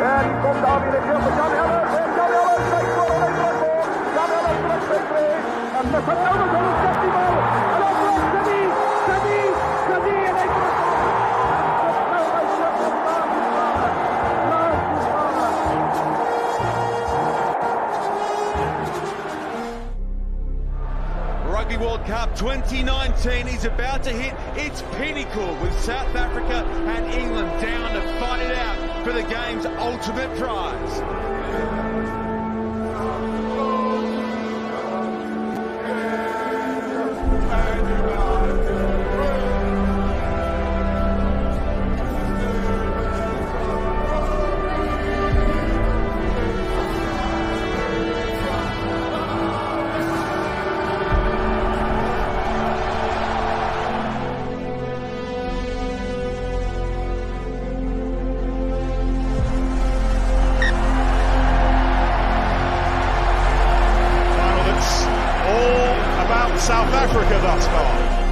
En komt daar weer een keer voor Jan Ellis. En Jan Ellis steekt voor een rechtdoor. Jan Ellis terug met 2. En met Van Ellis en een 16 bal. En dan blijft Sadi en hij komt. Rugby World Cup 2019 is about to hit its pinnacle with South Africa and England down to fight it out for the game's ultimate prize. South Africa thus far.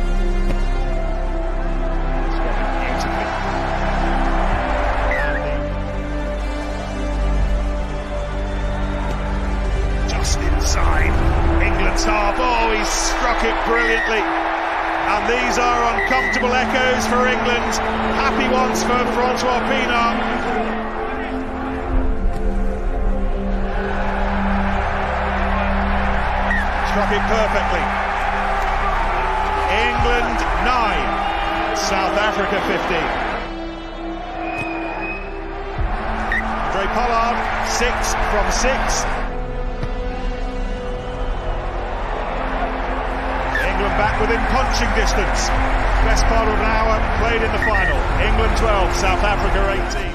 Just inside England's half. Oh, he struck it brilliantly. And these are uncomfortable echoes for England. Happy ones for Francois Pienaar. Struck it perfectly. England 9, South Africa 15. Andre Pollard 6 from 6. England back within punching distance. Best part of an hour played in the final. England 12, South Africa 18.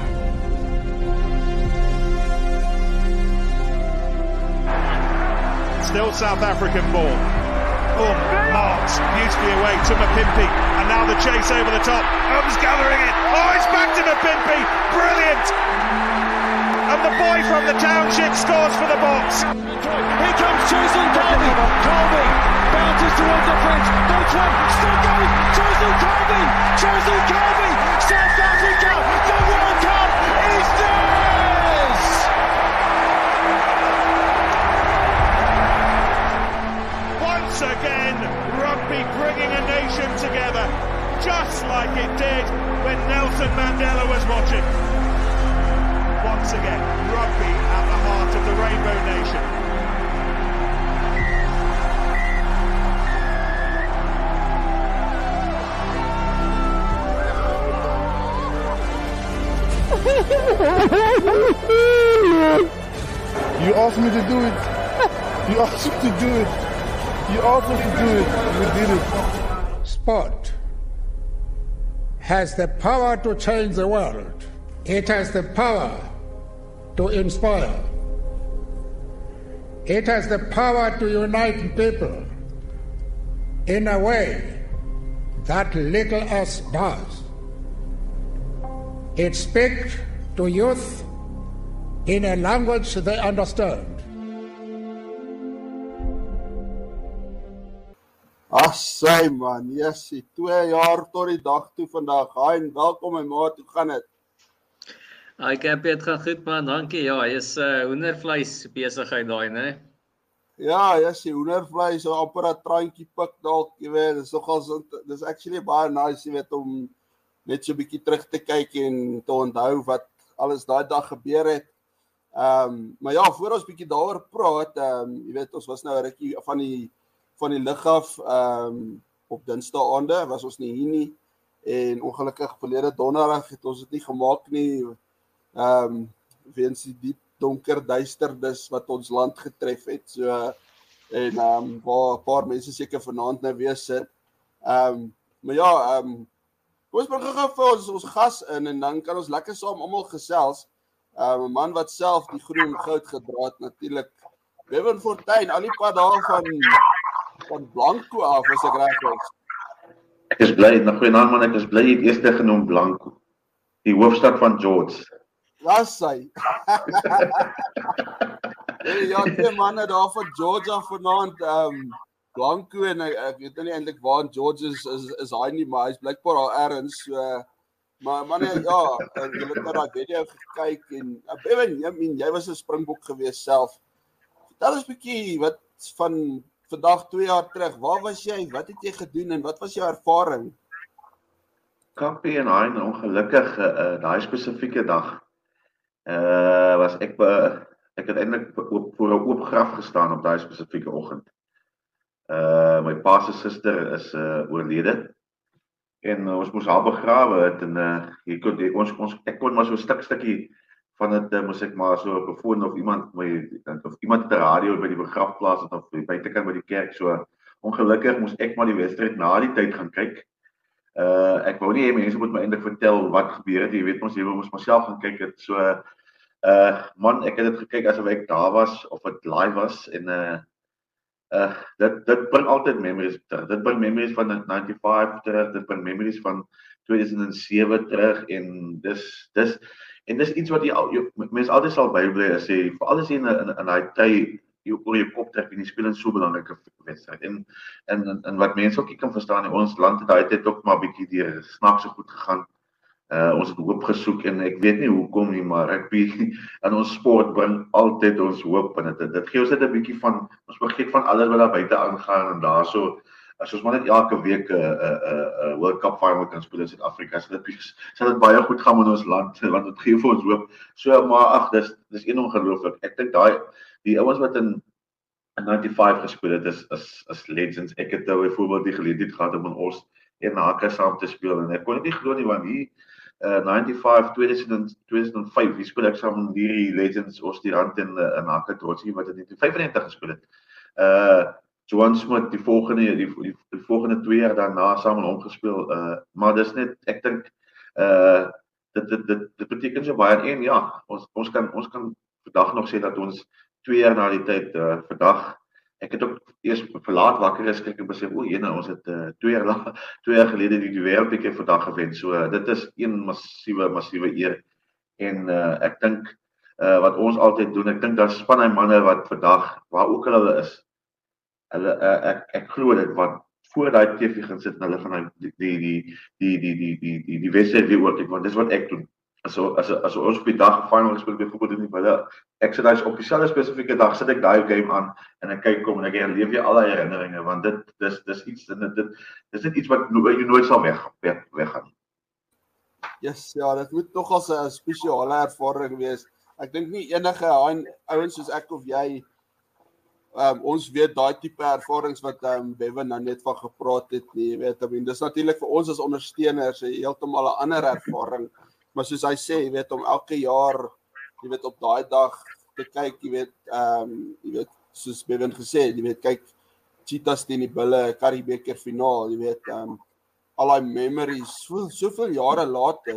Still South African ball. Marks beautifully away to Mapimpi, and now the chase over the top. Gathering it. Oh, it's back to Mapimpi. Brilliant. And the boy from the township scores for the Boks. Here comes Cheslin Colby. Colby bounces towards the fence. Goes one. Still going. Cheslin Colby. South Africa. The World Cup is theirs. Once again, rugby bringing a nation together, just like it did when Nelson Mandela was watching. Once again, rugby at the heart of the Rainbow Nation. You asked me to do it. You asked me to do it. You asked us to do it. We did it. Sport has the power to change the world. It has the power to inspire. It has the power to unite people in a way that little else does. It speaks to youth in a language they understand. Assai man, yesie, 2 jaar tot die dag toe vandag. Hi en welkom my maat, hoe gaan dit? Hi Cappy, het gaan goed man, dankie. Ja, is hoendervleis besigheid daai, né? Ja, yesie, hoendervleis, so amper 'n traantjie pik dalk, jy weet, dis actually baie nice, jy weet, om net so 'n bietjie terug te kyk en te onthou wat alles daai dag gebeur het. Maar ja, voor ons bietjie daaroor praat, jy weet, ons was nou 'n rukkie van die lig af, op Dinsdae aande, was ons nie hier nie, en ongelukkig verlede donderdag het ons dit nie gemaak nie, weens die diep donker duisternis wat ons land getref het, so, en waar 'n paar mense seker vanaand nou weer sit. Maar ja, ons bring gou vir ons gas in, en dan kan ons lekker saam almal gesels. 'n Man wat self die groen goud gedra het, natuurlik, Bevan Fortuin, al die pad daar van Blanco af, as ek reg is. Ek is bly, goeienaand man, ek is bly jy het eers genoem Blanco, die hoofstad van George. Was hy? Ja, 2 manne daar van Georgia vanaand, Blanco, en ek weet nie eintlik waar in George is hy nie, maar hy's blykbaar al ergens, so, Maar nee, ja, jy het na daai video gekyk en Bevan, jy was 'n Springbok gewees self. Vertel ons 'n bietjie wat van vandag 2 jaar terug. Waar was jy? Wat het jy gedoen en wat was jou ervaring? Kappie en Hein, ongelukkig daai spesifieke dag was ek het eintlik voor 'n oop graf gestaan op daai spesifieke oggend. My pa se suster is oorlede en ons moes haar begrawe het en ek kon maar so 'n stukkie van dit moes ek maar so op 'n foon of iemand op die radio by die begrafplaas of buitekant by die kerk. So ongelukkig moes ek maar die wedstryd na die tyd gaan kyk. Ek wou nie hê mense moet my eintlik vertel wat gebeur het. Jy weet ons, jy moes maar self gaan kyk het. So man, ek het dit gekyk asof ek daar was of dit live was en dit bring altyd memories terug. Dit bring memories van 95 terug, dit bring memories van 2007 terug en dis iets wat mense altyd sal bybly as jy veral as jy in daai tyd oor jou kop trek en die speel in so 'n belangrike wedstryd. En wat mense ook nie kan verstaan nie, ons land het daai tyd ook maar bietjie deur snaakse goed gegaan. Ons het hoop gesoek en ek weet nie hoekom nie, maar rugby en ons sport bring altyd ons hoop en dit gee ons net 'n bietjie van ons vergeet van alles wat daar buite aangaan en daarso as ons maar net elke week 'n World Cup final kan speel in Suid-Afrika, sal dit baie goed gaan met ons land want dit gee vir ons hoop. So maar ag, dis ongelooflik. Ek dink die ouens wat in 95 gespeel het is legends. Ek het byvoorbeeld die geleentheid gehad om in ons en Hake saam te speel en ek kon dit nie glo nie want hier 95 2005 hier speel ek saam met hierdie legends Oostirand en Hake Trotsie wat in 1995 gespeel het. Johan Smit die volgende 2 jaar daarna saam met hom gespeel. Maar dis net ek dink dit beteken so baie en ja, ons kan vandag nog sê dat ons 2 jaar na die tyd vandag ek het ook eers verlaat wakker is kyk en besef ons het 2 jaar gelede die wêreldbeker vandag gewen. So dit is een massiewe eer en ek dink wat ons altyd doen, ek dink daar's spanne manne wat vandag waar ook al hulle is. Ek glo dit wat voor daai TV gaan sit en hulle van die wedstryd weer oorkyk want dis wat ek doen. As ons op die dag final gespeel byvoorbeeld in die ek sit daai op dieselfde spesifieke dag sit ek daai game aan en ek kyk kom en ek herleef weer al die herinneringe want dis iets dis net iets wat jy nooit sal weggaan. Yes, ja, dit moet tog as 'n spesiale ervaring wees. Ek dink nie enige ouens soos ek of jy ons weet daai tipe ervarings wat Bevan nou net van gepraat het nie, jy weet, dis natuurlik vir ons as ondersteuners heeltemal 'n ander ervaring, maar soos hy sê, jy weet, om elke jaar, jy weet, op daai dag te kyk, jy weet, soos Bevan gesê het, jy weet, kyk, Cheetahs teen die Bulle, Currie-beker finaal, jy weet, al die memories, soveel jare later,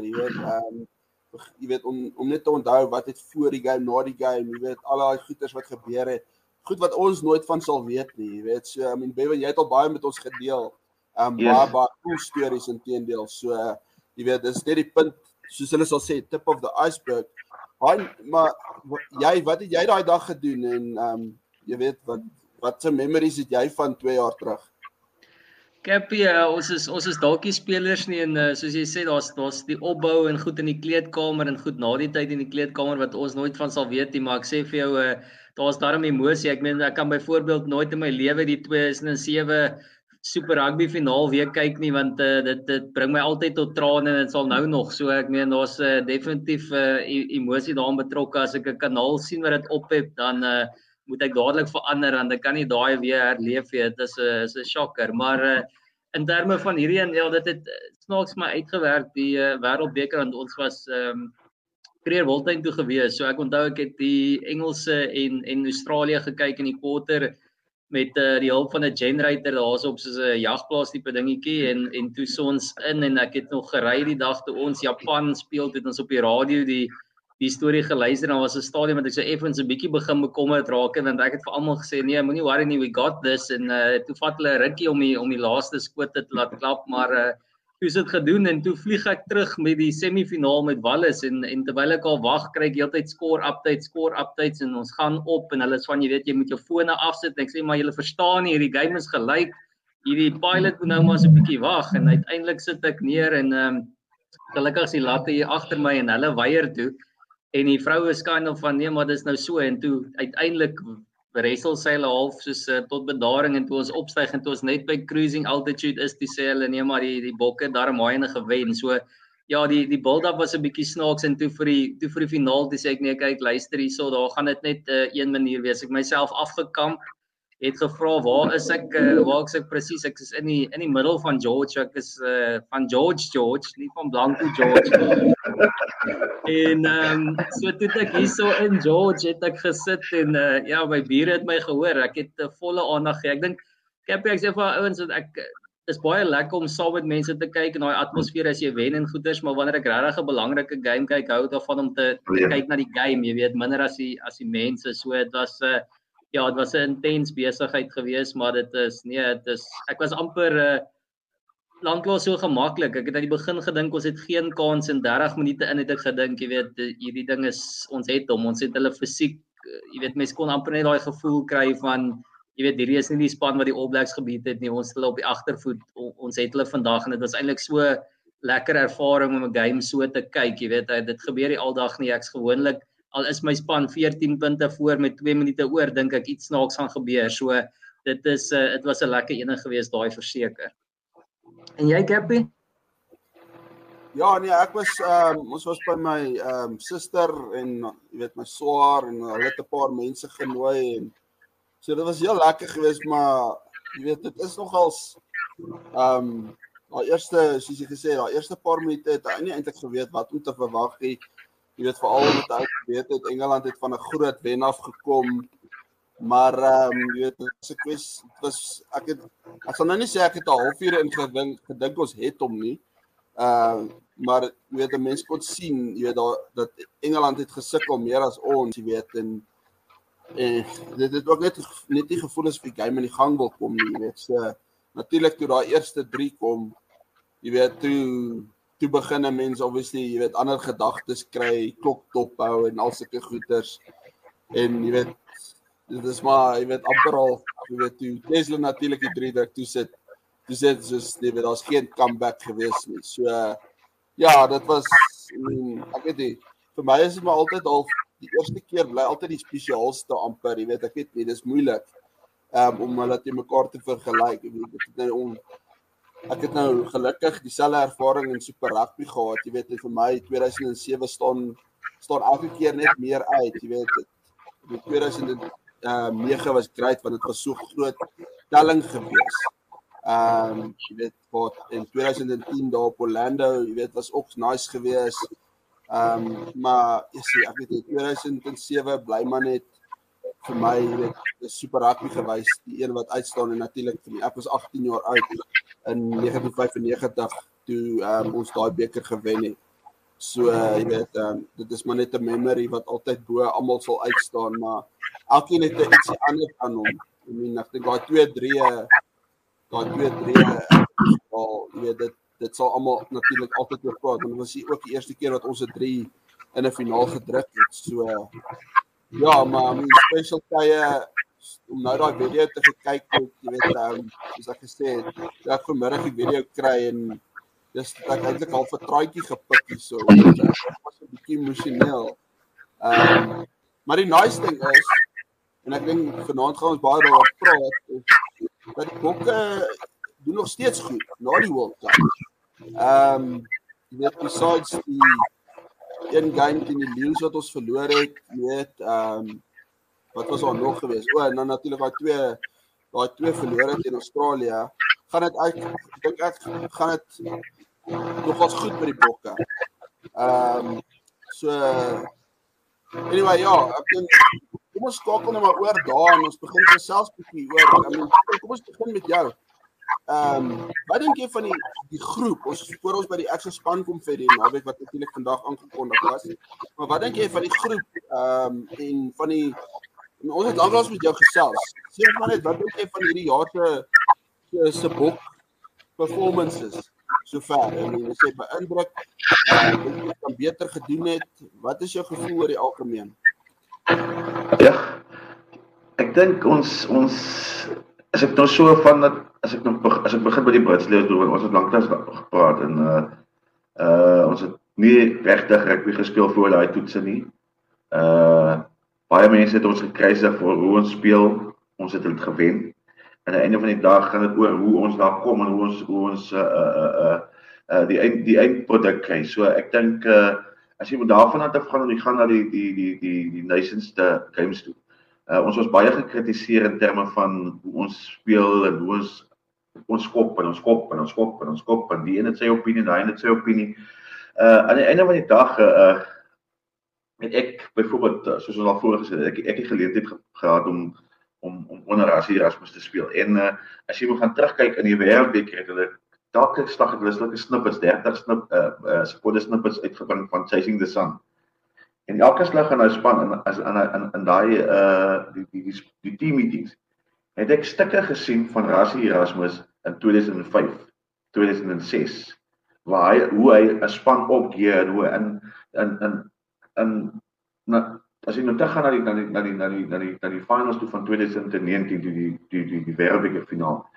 jy weet, om net te onthou wat het voor die game, na die game, jy weet, al die goeders wat gebeur het, goed wat ons nooit van sal weet nie, jy weet, so, Bevan, jy het al baie met ons gedeel, baie cool stories inteendeel, so, jy weet, dis net die punt, soos hulle sal sê, tip of the iceberg, maar, wat het jy daai dag gedoen, en, jy weet, wat se memories het jy van 2 jaar terug? Kappie, ons is dalk nie spelers nie, en soos jy sê, daar's die opbou en goed in die kleedkamer, en goed na die tyd in die kleedkamer, wat ons nooit van sal weet nie, maar ek sê vir jou, daar's daarom emosie, ek meen, ek kan byvoorbeeld nooit in my lewe die 2007 Super Rugby finaal weer kyk nie, want dit bring my altyd tot trane, en dit sal nou nog, so ek meen, daar's definitief emosie daarin betrokke, as ek 'n kanaal sien wat dit ophef, dan moet ek dadelik verander, want ek kan nie daai weer herleef nie, dit is 'n shocker, maar in terme van hierdie en ja, dit het snaaks my uitgewerk, die wêreldbeker, want ons was Creer-Wildtuin toe gewees, so ek onthou ek het die Engelse en Australië gekyk in die quarter, met die hulp van 'n generator, daar's op soos 'n jagplaas tipe dingetjie, en toe so ons en ek het nog gery die dag toe ons Japan speel, het ons op die radio die storie geluister, en was 'n stadion wat ek so effens 'n bietjie begin bekommerd raak, en ek het vir almal gesê, nee, moenie worry nie, we got this, en toe vat hulle 'n rukkie om die laaste skote te laat klap, maar toe is dit gedoen, en toe vlieg ek terug met die semifinaal met Wallis, en terwyl ek al wag, kry ek heeltyd score updates, en ons gaan op, en hulle is van, jy weet, jy moet jou fone afsit, en ek sê, maar julle verstaan nie, hierdie game is gelyk, hierdie pilot moet nou maar so 'n bietjie wag, en uiteindelik sit ek neer, en Gelukkig is die latte hier agter my en hulle weier toe. En die vrou is kind of van nee, maar dis nou so en toe uiteindelik wrestel sy hulle half soos tot bedaring en toe ons opstyg en toe ons net by cruising altitude is, toe sê hulle nee, maar die bokke daarom haaiene gewen. So ja, die build-up was 'n bietjie snaaks en toe vir die finaal toe sê ek nee, kyk luister hierso, daar gaan dit net een manier wees. Ek myself afgekamp, het gevra waar is ek presies? Ek is in die middel van George, ek is van George, nie van Blanco George. En so toe ek hierso in George het ek gesit en ja, my bure het my gehoor. Ek het volle aandag gegee. Ek dink ek sê vir ouens dat dis baie lekker om saam met mense te kyk in daai atmosfeer as jy wen en goeders, maar wanneer ek regtig 'n belangrike game kyk, hou daarvan om te kyk na die game, jy weet, minder as die mense. So dit was ja, dit was 'n intens besigheid geweest, maar ek was amper lanklaas so gemaklik. Ek het aan die begin gedink ons het geen kans en 30 minute in het ek gedink, jy weet, hierdie ding is ons het hulle fisiek, jy weet, mense kon amper net daai gevoel kry van jy weet, hierdie is nie die span wat die All Blacks gebied het nie, ons het hulle op die agtervoet, ons het hulle vandag en dit was eintlik so lekker ervaring om 'n game so te kyk, jy weet, dit gebeur nie aldag nie, ek's gewoonlik, al is my span 14 punte voor met 2 minute oor, dink ek iets snaaks gaan gebeur, so dit was 'n lekker ene geweest daai verseker. En jy, Cappy? Ja, nee, ek was ons was by my suster en jy weet my swaar en hulle het 'n paar mense genooi en so dit was heel lekker geweest, maar jy weet dit is nogals daai eerste, soos jy gesê, daai eerste paar minute het hy nie eintlik geweet wat om te verwag nie. Jy weet veral met hy geweet het Engeland het van 'n groot wen af gekom. Maar jy weet ek sal nou nie sê ek het 'n halfuur in gedink ons het hom nie. Maar jy weet 'n mens kon sien, jy weet dat Engeland het gesukkel meer as ons, jy weet en dit het ook net die gevoelens vir die game in die gang wil kom nie, jy weet. So natuurlik toe daai eerste 3 kom, jy weet toe begin 'n mens obviously, jy weet, ander gedagtes kry, klok dop hou en al sulke goeters. En jy weet dit is maar, jy weet, amper al, jy weet, toe Tesla natuurlik die 3 druk toe sit soos, jy weet, daar's geen comeback gewees nie. So, ja, dit was, ek weet nie, vir my is dit maar altyd al, die eerste keer bly altyd die spesiaalste amper, jy weet, ek weet nie, dis moeilik, om hulle te mekaar te vergelyk, jy weet, ek het nou gelukkig dieselfde ervaring in Super Rugby gehad, jy weet, vir my 2007 staan elke keer net meer uit, jy weet, die 2009 was great, want dit was so groot telling gewees. Jy weet, wat in 2010 daar op Orlando, jy weet, was ook nice gewees. Maar jy sê, ek weet nie, 2007 bly maar net vir my, jy weet, Super Rugby gewys, die een wat uitstaan en natuurlik vir my, ek was 18 jaar oud in 1995 toe ons daai beker gewen het. So, jy weet, dit is maar net 'n memory wat altyd bo almal sal uitstaan, maar elkeen het ietsie anders aan hom. Ek dink daai 2-3, jy weet, dit sal almal natuurlik altyd oor praat, want dit was ook die eerste keer wat ons 'n 3 in 'n finaal gedruk het. So, ja, maar special tye om nou daai video te kyk, jy weet, soos ek gesê het, ek vanmiddag die video kry en dis ek eintlik al 'n traantjie gepik hierso. Dit was 'n bietjie emosioneel. Maar die nice ding is, en ek dink vanaand gaan ons baie daaroor praat, is dat die bokke doen nog steeds goed na die World Cup. Jy weet, besides die een game teen die Lions wat ons verloor het, jy weet, wat was daar nog geweest? En dan natuurlik daai twee verlore teen Australië. Gaan dit gaan dit nogals goed by die bokke. So anyway, ja, ek dink kom ons skakel nou maar oor daar en ons begin gesels bietjie oor. Kom ons begin met jou. Wat dink jy van die groep? Voor ons by die Action Span kom vir die naweek wat natuurlik vandag aangekondig was. Maar wat dink jy van die groep en van die ons het lanklaas met jou gesels. Sê maar net, wat dink jy van hierdie jaar se bok performances sover? Jy sê beïndruk, jy kan beter gedoen het. Wat is jou gevoel oor die algemeen? Ja, ek dink ons as ek nou so van dat as ek begin by die Brits leer doen, ons het lanklaas gepraat en Ons het nie regtig rugby gespeel voor daai toetse nie. Baie mense het ons gekruisig vir hoe ons speel. Ons het dit gewen. En aan die einde van die dag gaan dit oor hoe ons daar kom en hoe ons die eindproduk kry. So ek dink as jy moet daarvan af gaan en jy gaan na die Nations Games toe. Ons was baie gekritiseer in terme van hoe ons speel en hoe ons skop en die een het sy opinie en die een het sy opinie. Aan die einde van die dag het ek byvoorbeeld, soos ons al voor gesê het, ek die geleentheid gehad om onder Rassie Erasmus te speel. En as jy moet gaan terugkyk in die wêreldbeker het hulle elke slag het hulle sulke snippets, 30 sekonde snippets uitgebring van Chasing the Sun. En elke slag in nou span in daai die team meetings het ek stukke gesien van Rassie Erasmus in 2005, 2006 waar hoe hy 'n span opgee en hoe as jy nou terug gaan na die finals toe van 2019 die wêreldbeker finaal.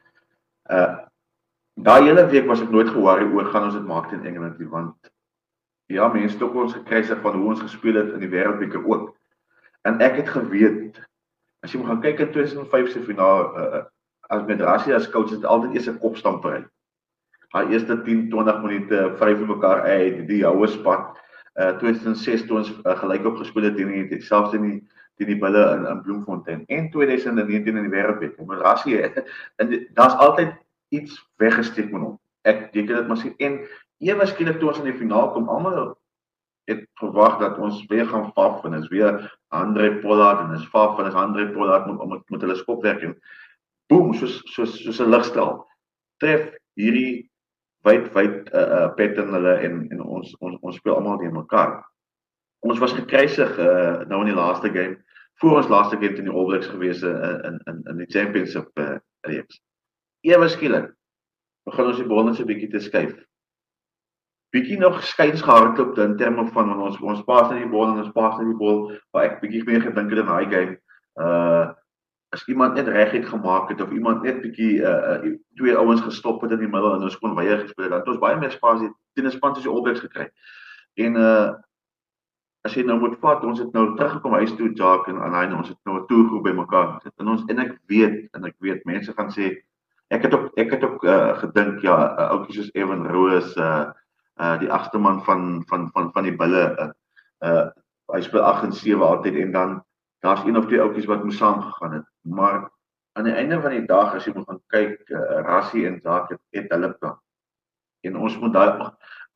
Daai hele week was ek nooit ge-worry oor gaan ons dit maak teen Engeland nie, want ja, mense het ook ons gekruisig van hoe ons gespeel het in die wêreldbeker ook. En ek het geweet as jy moet gaan kyk in 2005 se finaal as met Rassie as coach het altyd eers 'n kopstampery. Haar eerste 10-20 minute vryf mekaar uit die houe spat. 2006 toe ons gelyk op gespeel het teen selfs in die bulle in Bloemfontein en 2019 in die wêreldbeker. Maar Rassie en daar's altyd iets weggesteek met hom. Ek dink dit maar sien en ewe skielik toe ons in die finaal kom, almal het verwag dat ons weer gaan faf en is weer Andre Pollard en is faf en is Andre Pollard met hulle skopwerk en boem, soos 'n ligstraal tref hierdie wyd pet in hulle en ons speel almal teen mekaar. Ons was gekruisig nou in die laaste game, voor ons laaste game teen die All Blacks gewees in die Championship reeks. Ewe skielik begin ons die bal net so 'n bietjie te skuif. Bietjie nog skuins gehardloop in terme van ons pas net die bal en ons pas net die bal, waar ek bietjie meer gedink het in daai game. As iemand net reguit gemaak het of iemand net bietjie twee ouens gestop het in die middel en ons kon baie gespeel het, dan het ons baie meer spasie teen 'n span soos die All Blacks gekry. En as jy nou moet vat, ons het nou teruggekom huis toe, Jacques en Alain, ons het nou 'n toergroep bymekaar gesit en ek weet mense gaan sê ek het ook gedink ja, ouetjies soos Evan Roos, die agste man van die bulle, hy speel 8 en 7 altyd en dan daar's een of twee ouetjies wat moes saamgegaan het. Maar aan die einde van die dag as jy moet gaan kyk, Rassie en Jacques het hulle plan. En ons moet daai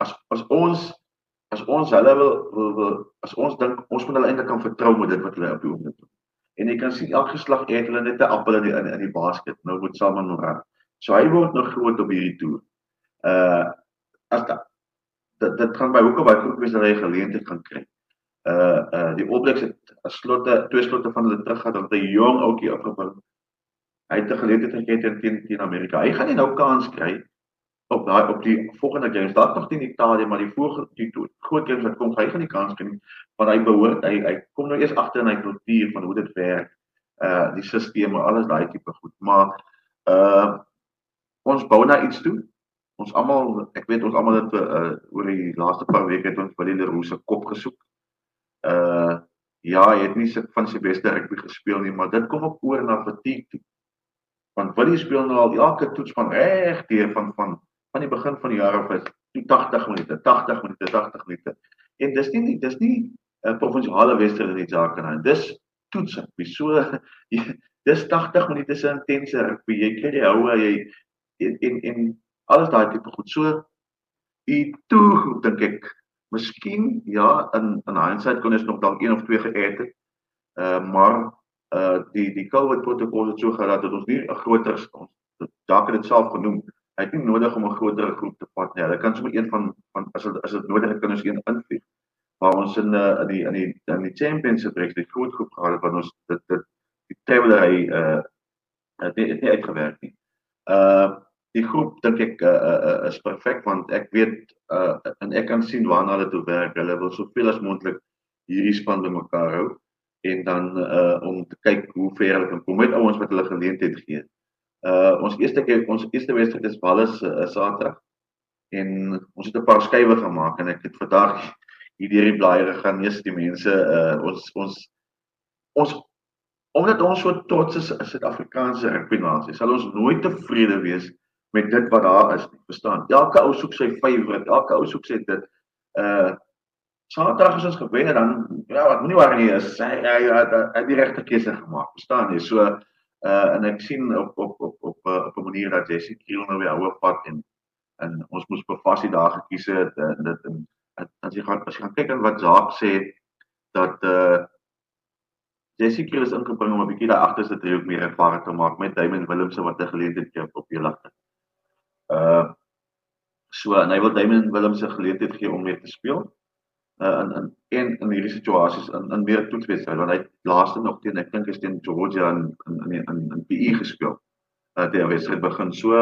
as ons hulle wil as ons dink ons moet hulle eintlik kan vertrou met dit wat hulle op die oomblik doen. En jy kan sien elke geslag het hulle net 'n appel in die basket nou met Salman Moran. So hy word nog groot op hierdie toer. As dit gaan by hoekom by groep wees dat hy geleentheid gaan kry. Die All Blacks het twee slotte van hulle terug gehad om 'n jong ouetjie opgebring. Hy het 'n geleentheid gekry teen Amerika. Hy gaan nie nou kans kry op die volgende games. Daar nog teen Italië, maar die groot games wat kom, hy gaan nie kans kry nie. Want hy kom nou eers agter in hy kultuur van hoe dit werk, die stelsel, alles daai tipe goed. Maar ons bou na iets toe. Ek weet ons almal het oor die laaste paar weke het ons Willie Leroux se kop gesoek. Ja, hy het nie van sy beste rugby gespeel nie, maar dit kom ook oor na fatigue toe. Want Willie speel nou al elke toets van reg deur van die begin van die jaar af is 80 minute. En dis nie 'n provinsiale wedstryd in die Jacques. Dis toetsing. Dis 80 minute se intense rugby. Jy kry die houe, en alles daai tipe goed. So die toegroep dink ek, miskien ja, in hindsight kon ons nog dalk 1 of 2 geëet het. Maar die COVID protokol het so geraad dat ons nie 'n groter Jacques het dit self genoem. Hy het nie nodig om 'n groter groep te vat nie. Hulle kan sommer een van as dit nodig is kan ons een invlieg. Maar ons in die Championship reeks die groot groep gehad het wat ons die tabelerry het nie uitgewerk nie. Die groep dink ek is perfek want ek weet en ek kan sien waarna hulle toe werk. Hulle wil soveel as moontlik hierdie span bymekaar hou en dan om te kyk hoe ver hulle kan kom met ouens wat hulle geleentheid gee. Ons eerste wedstryd is Wallis Saterdag en ons het 'n paar skuwe gemaak en ek het vandag hier deur die blaaie gaan lees die mense omdat ons so trots is as Suid-Afrikaanse rugbynasie, sal ons nooit tevrede wees met dit wat daar is, verstaan? Elke ou soek sy favourite, elke ou soek sy dit. Saterdag as ons gewen het, dan wat moenie waar nie is, hy het die regte keuse gemaak, verstaan jy? So en ek sien op 'n manier dat Jesse Kriel nou weer hou pad en ons moes bevas die daar gekies het en as jy gaan kyk aan wat Zaak sê dat Jesse Kriel is ingebring om 'n bietjie daar agterste driehoek meer ervaring te maak met Damian Willemse wat 'n geleentheid gee op die lagte. So en hy wil Damian Willemse geleentheid gee om weer te speel. In hierdie situasies in meer toetswedstryd want hy het laaste nog teen ek dink is teen Georgia in PE gespeel. Die wedstryd begin so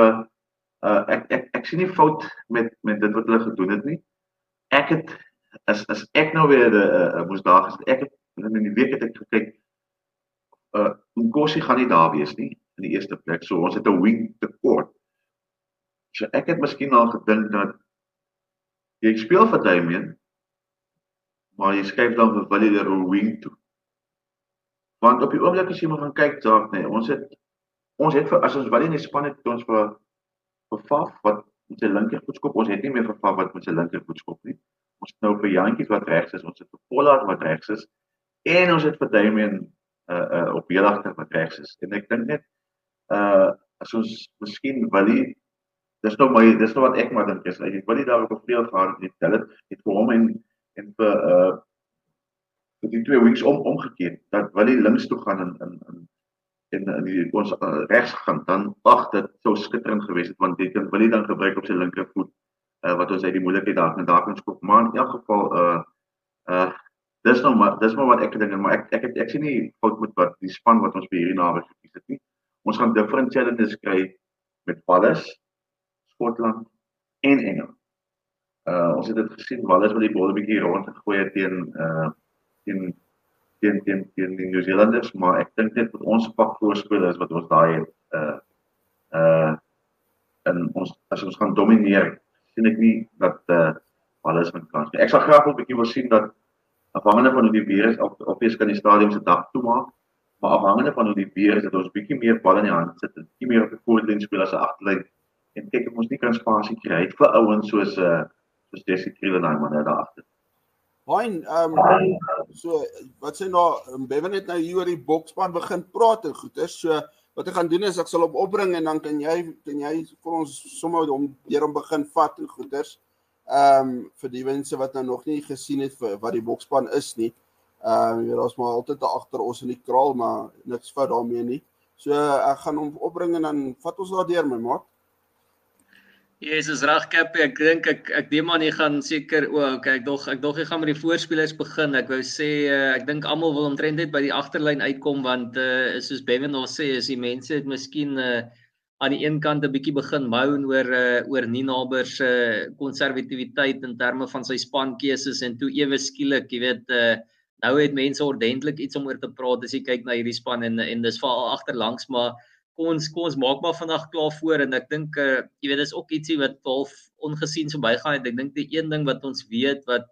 ek sien nie fout met dit wat hulle gedoen het nie. Ek het as ek nou weer moes daar gesit. Ek het in die week het ek gekyk Nkosi gaan nie daar wees nie in die eerste plek. So ons het 'n wing tekort. So ek het miskien al gedink dat jy speel vir Damian maar jy skuif dan vir Willie die wing toe. Want op die oomblik as jy maar gaan kyk dalk nee, ons het vir as ons Willie in die span het ons vir Faf wat met sy linkervoet skop. Ons het nie meer vir Faf wat met sy linkervoet skop nie. Ons het nou vir Jantjies wat regs is, ons het vir Pollard wat regs is en ons het vir Damian op heelagter wat regs is. En ek dink net as ons miskien Willie dis nou wat ek maar dink is. Ek Willie daar op 'n vleuel gehad het vir hom en vir die twee wings omgekeerd dat Willie links toe gaan en ons regs gaan dan dit sou skitterend gewees het want dit kan Willie dan gebruik op sy linkervoet wat ons uit die moeilikheid daar kan skop maar in elk geval dis maar wat ek dink maar ek sien nie fout met wat die span wat ons vir hierdie naweek gekies het nie. Ons gaan different challenges kry met Wallis, Skotland en Engeland. Ons het dit gesien, Wallis wil die bal 'n bietjie rondgegooi teen die New Zealanders, maar ek dink net met ons pak voorspelers wat ons daai het en as ons gaan domineer, sien ek nie dat Wallis met kans. Ek sal graag 'n bietjie wil sien dat afhangende van hoe die weer is, of kan die stadium se dak toemaak, maar afhangende van hoe die weer is, dat ons bietjie meer bal in die hand sit, bietjie meer op die voorlyn speel as 'n agterlyn en kyk of ons nie kan spasie kry vir ouens soos Jesse Kriel en daai manne daar agter. Hein, so wat sê nou Bevan het nou hier oor die bokspan begin praat en goed is. So wat ek gaan doen is ek sal hom opbring en dan kan jy vir ons sommer hom begin vat en goeders. Vir die mense wat nou nog nie gesien het vir wat die bokspan is nie. Daar's maar altyd agter ons in die kraal, maar niks fout daarmee nie. So ek gaan hom opbring en dan vat ons daardeur my maat. Yes, is reg Kappie. Ek dink ek neem aan jy gaan seker okay, ek dog jy gaan met die voorspelers begin. Ek wou sê ek dink almal wil omtrent net by die agterlyn uitkom want soos Bevan al sê is die mense het miskien aan die een kant 'n bietjie begin moan oor Nienaber se konservatiwiteit in terme van sy spankeuses en toe ewe skielik, jy weet, nou het mense ordentlik iets om oor te praat as jy kyk na hierdie span en dis veral agterlangs, maar kom ons maak maar vandag klaar voor en ek dink jy weet dis ook ietsie wat half ongesien so bygaan het. Ek dink die een ding wat ons weet wat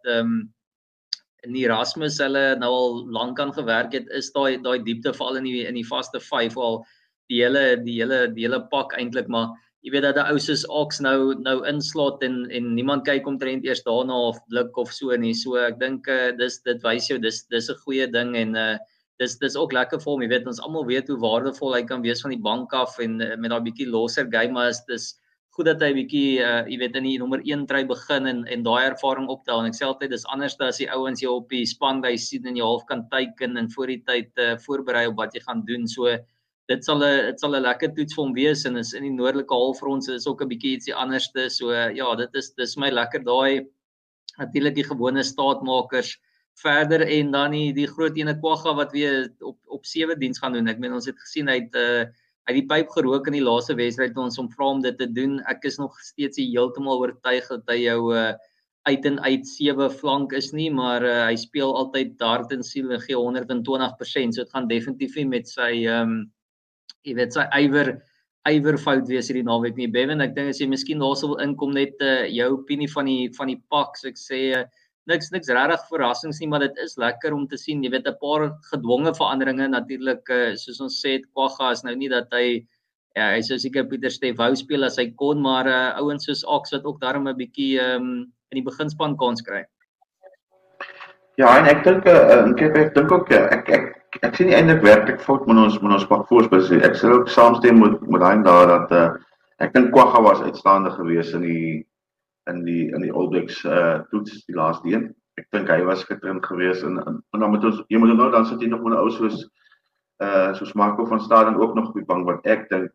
in Erasmus hulle nou al lank aan gewerk het is daai diepte veral in die vaste 5 al die hele pak eintlik, maar jy weet dat 'n ou soos Ox nou inslot en niemand kyk omtrent eers daarna of blik of so nie. So ek dink dit wys jou dis 'n goeie ding en dis ook lekker vir hom, jy weet ons almal weet hoe waardevol hy kan wees van die bank af en met daai bietjie losser game, maar dis goed dat hy bietjie jy weet in die nommer 1 try begin en daai ervaring optel en ek sê altyd dis anders as die ouens jy op die spanlys sien en jy half kan teiken en voor die tyd voorberei op wat jy gaan doen. So dit sal 'n lekker toets vir hom wees en is in die noordelike halfrond is ook 'n bietjie ietsie anderste. So ja, dis my lekker daai natuurlik die gewone staatmakers verder en dan die groot ene Kwagga wat weer op 7 diens gaan doen. Ek meen ons het gesien hy het die pyp gerook in die laaste wedstryd toe ons hom vra om dit te doen. Ek is nog steeds heeltemal oortuig dat hy jou uit en uit 7 flank is nie, maar hy speel altyd hart en siel en gee 120%. So dit gaan definitief nie met sy jy weet sy ywerfout wees hierdie naweek nie. Bevan, ek dink as jy miskien daar sou wil inkom net jou opinie van die pak, so ek sê niks regtig verrassings nie, maar dit is lekker om te sien. Jy weet 'n paar gedwonge veranderinge natuurlik, soos ons sê, Kwagga is nou nie dat hy hy sou seker Pieter Steff wou speel as hy kon, maar ouens soos Ox wat ook daarom 'n bietjie in die beginspan kans kry. Ja, en ek dink ek dink ook ek sien nie eintlik werklik fout met ons pakvoorspelers. Ek sal ook saamstem met daai daar dat ek dink Kwagga was uitstaande geweest in die All Blacks toets die laaste een. Ek dink hy was skitterend geweest en dan moet ons jy moet nou dan sit jy nog met 'n ou soos Marco van Staden ook nog op die bank wat ek dink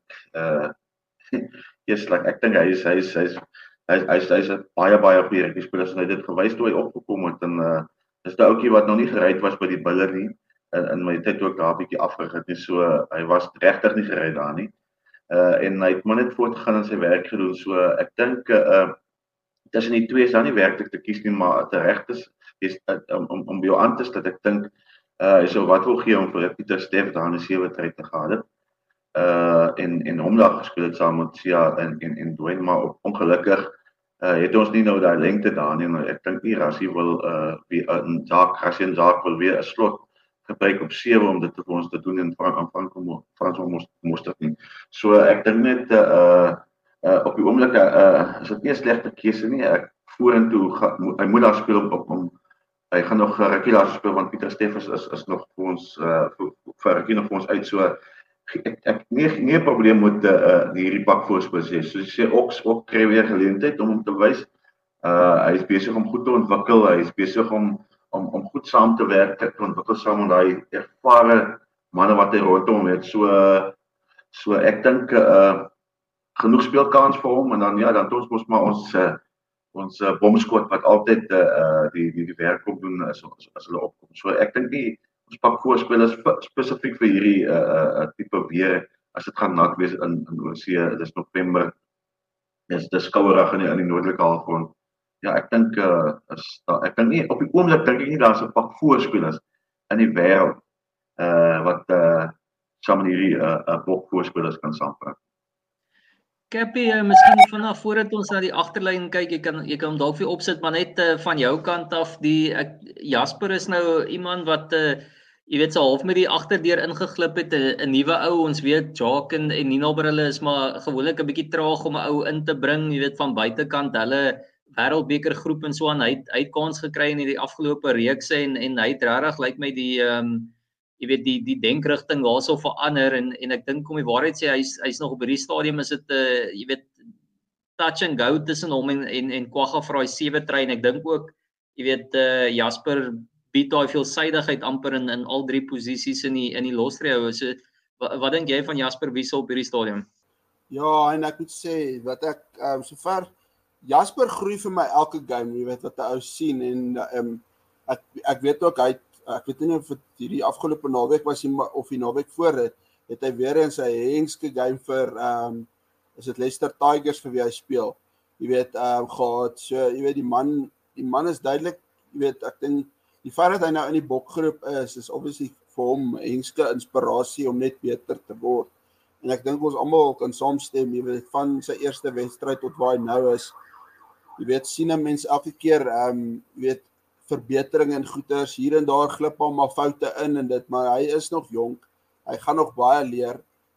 ek dink hy's 'n baie goeie speler en hy het dit gewys toe hy opgekom het en is 'n ouetjie wat nog nie gereed was by die buller nie en my tyd ook daar 'n bietjie afgerig nie, so hy was regtig nie gereed daar nie. En hy het maar net voortgegaan en sy werk gedoen, so ek dink tussen die twee is daar nie werklik te kies nie, maar tereg is om by jou aan te stel, ek dink hy sou wat wil gee om vir Pieter Steff daar in die 7 tyd te gaan het. En hom daar gespeel het saam met Sia en Dwayne, maar ongelukkig het ons nie nou daai lengte daar nie, maar ek dink nie Rassie wil Rassie en Jacques wil weer 'n slot gebruik op 7 om dit vir ons te doen en Frans moes dit nie. So ek dink net op die oomblik is dit nie 'n slegte keuse nie. Ek vorentoe hy moet daar speel om hy gaan nog rukkie daar speel want Pieter Steff is nog vir ons vir rukkie nog vir ons uit, so ek nie 'n probleem met hierdie pakvoorspelers hê. Soos jy sê, Ox kry weer geleentheid om hom te wys. Hy is besig om goed te ontwikkel, hy is besig om goed saam te werk, te ontwikkel saam met daai ervare manne wat hy rondom het. So ek dink genoeg speelkans vir hom en dan ons mos maar ons bomskot wat altyd die werk op doen as hulle opkom. So ek dink nie ons pak voorspelers spesifiek vir hierdie tipe weer as dit gaan nat wees in Oorsee, dis November. Dis kouerig in die noordelike halfrond. Ja, ek dink ek dink nie op die oomblik dink ek nie daar's 'n pak voorspelers in die wêreld wat saam met hierdie bok voorspelers kan saampraat. Cappy, miskien vanaf voordat ons na die agterlyn kyk, jy kan hom dalk weer opsit, maar net van jou kant af, Jasper is nou iemand wat jy weet so half met die agterdeur ingeglip het, 'n nuwe ou. Ons weet Jacques en Ninaber hulle is maar gewoonlik 'n bietjie traag om 'n ou in te bring, jy weet van buitekant hulle wêreldbeker groep en so aan. Hy het kans gekry in hierdie afgelope reekse en hy het regtig lyk my jy weet die denkrigting daarso verander en ek dink om die waarheid sê hy's nog op hierdie stadium is dit jy weet touch and go tussen hom en Kwagga vir daai 7 trein. Ek dink ook jy weet Jasper bied daai veelsidigheid amper in al 3 posisies in die lostrio. So wat dink jy van Jasper Wiese op hierdie stadium? Ja, en ek moet sê wat ek sover Jasper groei vir my elke game, jy weet wat 'n ou sien en ek weet ook ek weet nie of dit hierdie afgelope naweek was of die naweek voor het hy weer in sy hengske game vir is dit Leicester Tigers vir wie hy speel. Jy weet gehad. So jy weet die man is duidelik, jy weet ek dink die feit dat hy nou in die bokgroep is obviously vir hom hengske inspirasie om net beter te word. En ek dink ons almal kan saamstem, jy weet van sy eerste wedstryd tot waar hy nou is. Jy weet sien 'n mens elke keer jy weet verbetering en goeders, hier en daar glip hom maar foute in en dit, maar hy is nog jonk. Hy gaan nog baie leer.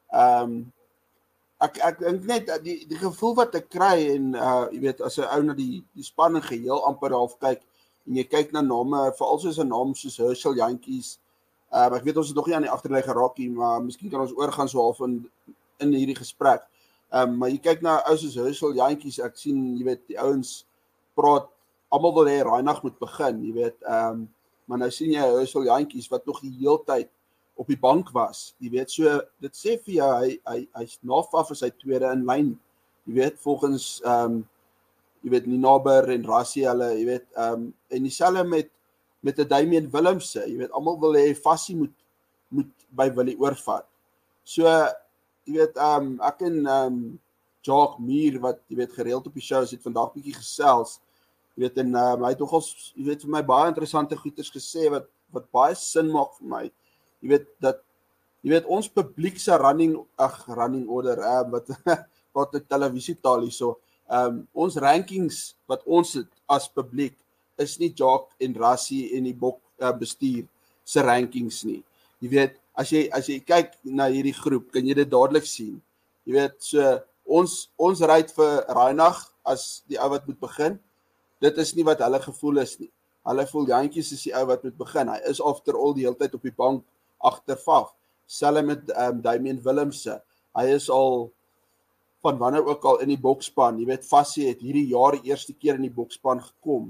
Ek dink net die gevoel wat ek kry en jy weet as 'n ou na die span in geheel amper half kyk en jy kyk na name, veral soos 'n naam soos Herschel Jantjies. Ek weet ons het nog nie aan die agterlyn geraak nie, maar miskien kan ons oorgaan so half in hierdie gesprek. Maar jy kyk na ou soos Herschel Jantjies, ek sien jy weet die ouens praat almal wil hê Reinagh moet begin, jy weet, maar nou sien jy Herschel Jantjies wat nog die hele tyd op die bank was, jy weet, so dit sê vir jou hy's nafaf vir sy tweede in lyn, jy weet, volgens jy weet Ninaber en Rassie hulle, jy weet, en dieselfde met 'n Damian Willemse, jy weet, almal wil hê Fassie moet by Willie oorvat. So jy weet, ek en Jacques Muir wat jy weet gereeld op die shows het vandag bietjie gesels. Jy weet en hy het nogals jy weet vir my baie interessante goeders gesê wat baie sin maak vir my. Jy weet dat Jy weet, ons publiek se running order, wat die televisietaal hierso, ons rankings wat ons het as publiek, is nie Jacques en Rassie en die Bok bestuur se rankings nie. Jy weet, as jy kyk na hierdie groep, kan jy dit dadelik sien. Jy weet, so, ons ryd vir Reinach as die ou wat moet begin, dit is nie wat hulle gevoel is nie. Hulle voel Jantjies is die ou wat moet begin. Hy is after all die hele tyd op die bank agter Faf. Selfs met Damian Willemse. Hy is al van wanneer ook al in die bokspan. Jy weet, Fassie het hierdie jaar die eerste keer in die bokspan gekom.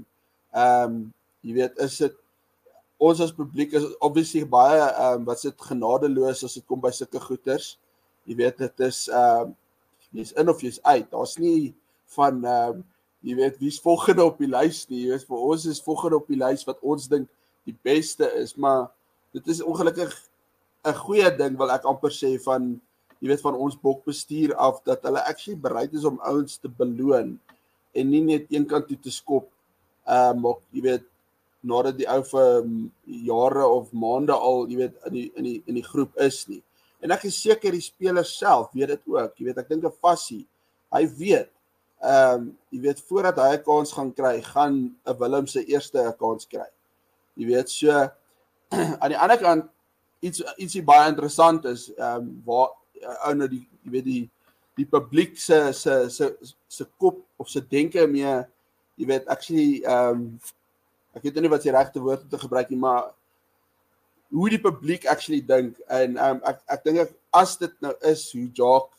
Jy weet, is dit ons as publiek is obviously baie wat sit genadeloos as dit kom by sulke goeters. Jy weet, dit is jy's in of jy's uit. Daar's nie van jy weet, wie's volgende op die lys nie. Jy weet, vir ons is volgende op die lys wat ons dink die beste is, maar dit is ongelukkig 'n goeie ding, wil ek amper sê, van jy weet, van ons bokbestuur af, dat hulle actually bereid is om ouens te beloon en nie net een kant toe te skop, maar jy weet, nadat die ou vir jare of maande al, jy weet, in die groep is nie. En ek is seker die spelers self weet dit ook. Jy weet, ek dink 'n Fassie, hy weet, jy weet, voordat hy 'n kans gaan kry, gaan 'n Willem se eerste 'n kans kry. Jy weet, so aan die ander kant ietsie baie interessant is, waar nou die jy weet die publiek se kop of se denke mee, jy weet, actually ek weet nie wat die regte woord om te gebruik nie, maar hoe die publiek actually dink, en ek dink as dit nou is hoe Jacques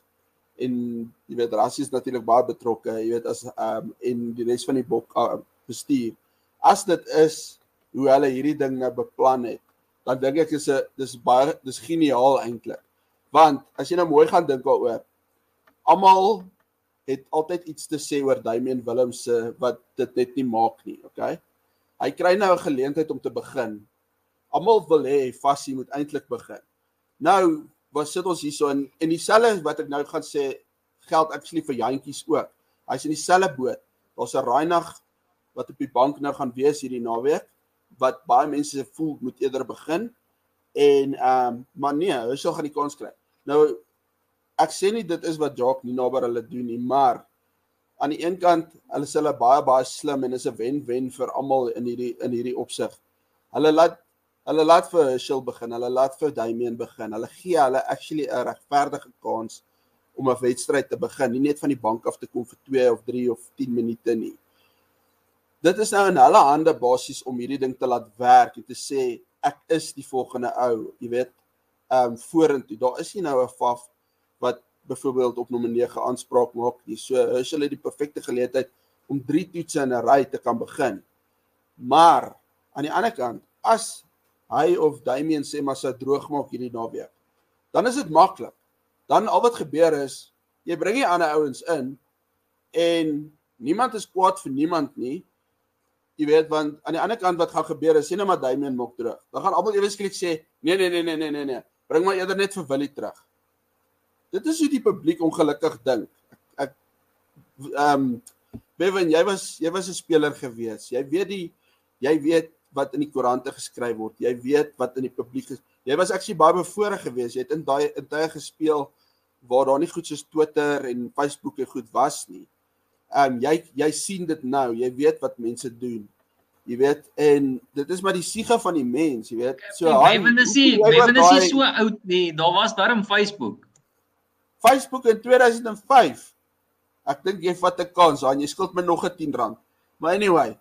en jy weet, Rassie is natuurlik baie betrokke, jy weet, as en die res van die bok bestuur, as dit is hoe hulle hierdie ding nou beplan het, dan dink ek dis geniaal eintlik. Want as jy nou mooi gaan dink daaroor, almal het altyd iets te sê oor Damian Willemse wat dit net nie maak nie, okay? Hy kry nou 'n geleentheid om te begin. Almal wil hê Fassie moet eintlik begin. Nou, wat sit ons hierso in dieselfde wat ek nou gaan sê, geld actually vir Jantjies ook. Hy's in dieselfde boot. Daar's 'n Reinach wat op die bank nou gaan wees hierdie naweek, wat baie mense voel moet eerder begin, en maar nee, hy sal gaan die kans kry. Nou, ek sê nie dit is wat Jacques nie naby hulle doen nie, maar aan die een kant, hulle is hulle baie slim, en is 'n wen-wen vir almal in hierdie opsig. Hulle laat vir Herschel begin, hulle laat vir Damian begin, hulle gee hulle actually 'n regverdige kans om 'n wedstryd te begin, nie net van die bank af te kom vir 2 of 3 of 10 minute nie. Dit is nou in hulle hande basies om hierdie ding te laat werk en te sê, ek is die volgende ou, jy weet, vorentoe. Daar is nie nou 'n Faf wat byvoorbeeld op nommer 9 aanspraak maak nie. So Herschel het die perfekte geleentheid om 3 toetse in 'n ry te kan begin. Maar aan die ander kant, as hy of Damian sê maar sou droog maak hierdie naweek, dan is dit maklik. Dan al wat gebeur is, jy bring die ander ouens in en niemand is kwaad vir niemand nie. Jy weet, want aan die ander kant wat gaan gebeur is, sê nou maar Damian maak droog. Dan gaan almal ewe skielik sê, nee, bring maar eerder net vir Willie terug. Dit is hoe die publiek ongelukkig dink. Bevan, jy was 'n speler gewees. Jy weet wat in die koerante geskryf word. Jy weet wat in die publiek is. Jy was actually baie bevoorreg gewees. Jy het in tye gespeel waar daar nie goed soos Twitter en Facebook en goed was nie. Jy sien dit nou. Jy weet wat mense doen. Jy weet, en dit is maar die siege van die mens, jy weet. So Bevan is nie so oud nie. Daar was daarom Facebook in 2005. Ek dink jy vat 'n kans aan. Jy skuld my nog 'n R10. Maar anyway.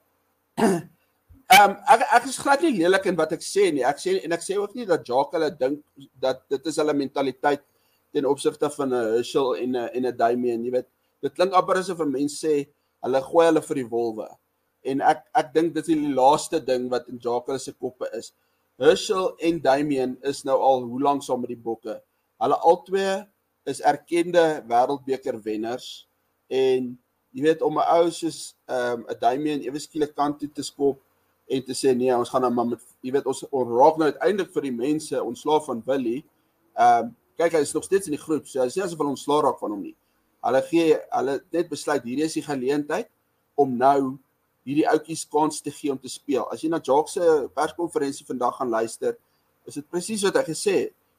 Ek is glad nie lelik in wat ek sê nie. Ek sê ook nie dat Jacques hulle dink dat dit is hulle mentaliteit ten opsigte van 'n Herschel en 'n Damian, jy weet. Dit klink amper asof 'n mens sê hulle gooi hulle vir die wolwe. En ek dink dit is die laaste ding wat in Jacques hulle se koppe is. Herschel en Damian is nou al hoe lank saam met die bokke. Hulle albei is erkende wêreldbeker wenners, en jy weet, om 'n ou soos 'n Damian ewe skielik kant toe te skop en te sê nee, ons gaan nou maar met, jy weet, ons raak nou uiteindelik vir die mense ontslaaf van Willie. Kyk, hy is nog steeds in die groep, so hy sê asof hulle ontslaaf raak van hom nie. Hulle net besluit hierdie is die geleentheid om nou hierdie ouetjies kans te gee om te speel. As jy na Jacques se perskonferensie vandag gaan luister, is dit presies wat hy gesê het.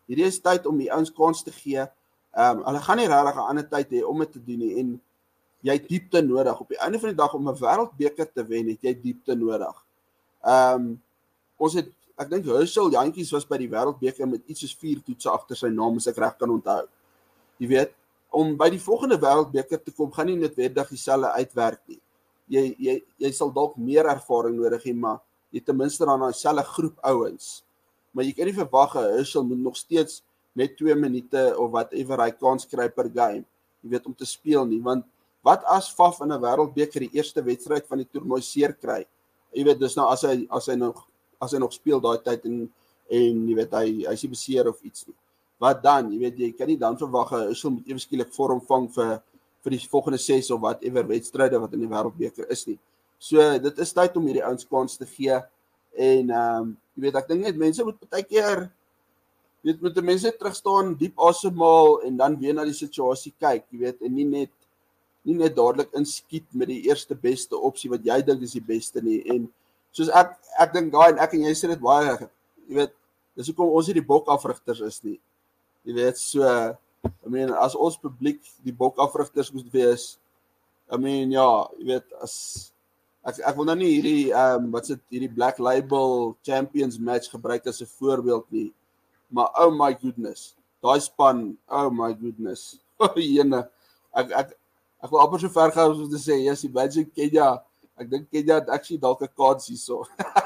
Hierdie is tyd om die ouens kans te gee. Hulle gaan nie regtig 'n ander tyd hê om dit te doen nie en jy het diepte nodig. Op die einde van die dag om 'n wêreldbeker te wen, het jy diepte nodig. Ons het, ek dink Herschel Jantjies was by die wêreldbeker met iets soos 4 toetse agter sy naam, as ek reg kan onthou. Jy weet, om by die volgende wêreldbeker te kom, gaan nie noodwendig dieselfde uitwerk nie. Jy sal dalk meer ervaring nodig hê, maar jy ten minste dan 'n selfe groep ouens. Maar jy kan nie verwag Herschel moet nog steeds net 2 minute of whatever hy kans kry per game, jy weet, om te speel nie, want wat as Faf in 'n wêreldbeker die eerste wedstryd van die toernooi seer kry? Jy weet, dis nou as hy nog speel daai tyd en jy weet hy is nie beseer of iets nie. Wat dan? Jy weet, jy kan nie dan verwag Herschel moet ewe skielik vorm vang vir die volgende 6 of whatever wedstryde wat in die wêreldbeker is nie. So dit is tyd om hierdie ouens kans te gee en jy weet, ek dink net mense moet baie keer moet die mense terugstaan, diep asemhaal en dan weer na die situasie kyk, jy weet, en nie net dadelik inskiet met die eerste beste opsie wat jy dink is die beste nie. En soos ek dink daai en ek en jy sê dit baie, jy weet, dis hoekom ons nie die bokafrigters is nie. Jy weet, so as ons publiek die bokafrigters moet wees, ja, jy weet, as ek wil nou nie hierdie Black Label Champions match gebruik as 'n voorbeeld nie. Maar oh my goodness, daai span, oh my goodness. Jene, ek wil amper so ver gaan om te sê, yes, imagine Kenya, ek dink Kenya het actually dalk 'n kans hierso.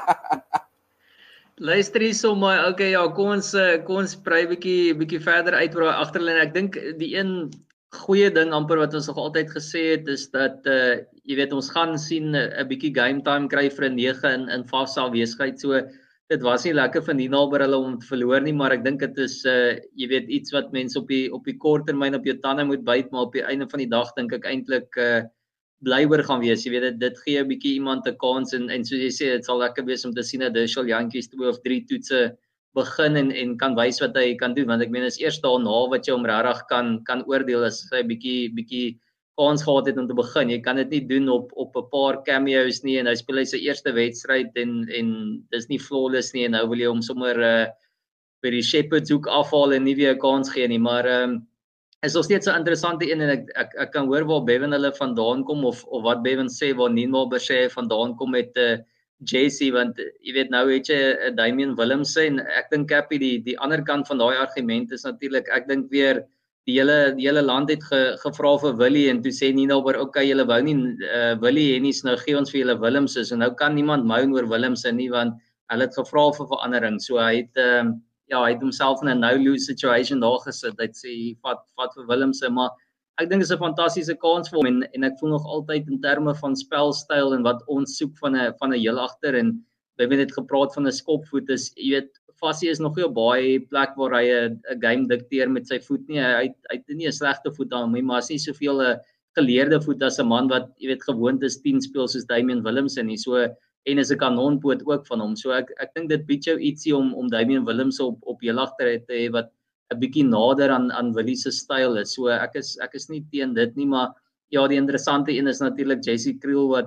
Luister hierso maar, okay, ja, kom ons brei bietjie verder uit oor daai agterlyn. Ek dink die een goeie ding amper wat ons nog altyd gesê het is dat jy weet, ons gaan sien 'n bietjie game time kry vir 'n 9 in Faf se afwesigheid. So dit was nie lekker vir Nina oor hulle om te verloor nie, maar ek dink dit is jy weet, iets wat mense op die kort termyn op jou tande moet byt, maar op die einde van die dag dink ek eintlik blywer gaan wees. Jy weet, dit gee 'n bietjie iemand 'n kans en soos jy sê, dit sal lekker wees om te sien dat Herschel Jantjies 2 of 3 toetse begin en kan wys wat hy kan doen, want ek meen is eers daarna wat jy hom regtig kan oordeel as hy bietjie kans gehad het om te begin. Jy kan dit nie doen op 'n paar cameos nie en hy speel sy eerste wedstryd en dis nie flawless nie en nou wil jy hom sommer by die Shepherd's hoek afhaal en nie weer 'n kans gee nie, maar is nog steeds 'n interessante een en ek kan hoor waar Bevan hulle vandaan kom of wat Bevan sê waar Nina Beshe vandaan kom met Jesse, want jy weet nou het jy Damian Willemse en ek dink Cappy die ander kant van daai argument is natuurlik, ek dink weer die hele land het gevra vir Willie en toe sê Nina oor okay, julle wou nie Willie hê nie, nou gee ons vir julle Willemse, so nou kan niemand moan oor Willemse nie want hulle het gevra vir verandering. So hy het homself in 'n no-lose situation daar gesit. Hy sê vat vir Willemse, maar ek dink dit is 'n fantastiese kans vir hom en ek voel nog altyd in terme van spelstyl en wat ons soek van 'n heel agter en we het gepraat van 'n skopvoet is, jy weet, Fassie is nog nie op baie plek waar hy 'n game dikteer met sy voet nie. Hy het nie 'n slegte voet aan hom, maar is nie soveel 'n geleerde voet as 'n man wat jy weet gewoond is 10 speel soos Damian Willemse nie. So en is 'n kanonpoot ook van hom. So ek dink dit bied jou ietsie om Damian Willemse op heel agter te hê wat 'n bietjie nader aan Willie se styl is. So ek is nie teen dit nie, maar ja, die interessante een is natuurlik Jesse Kriel wat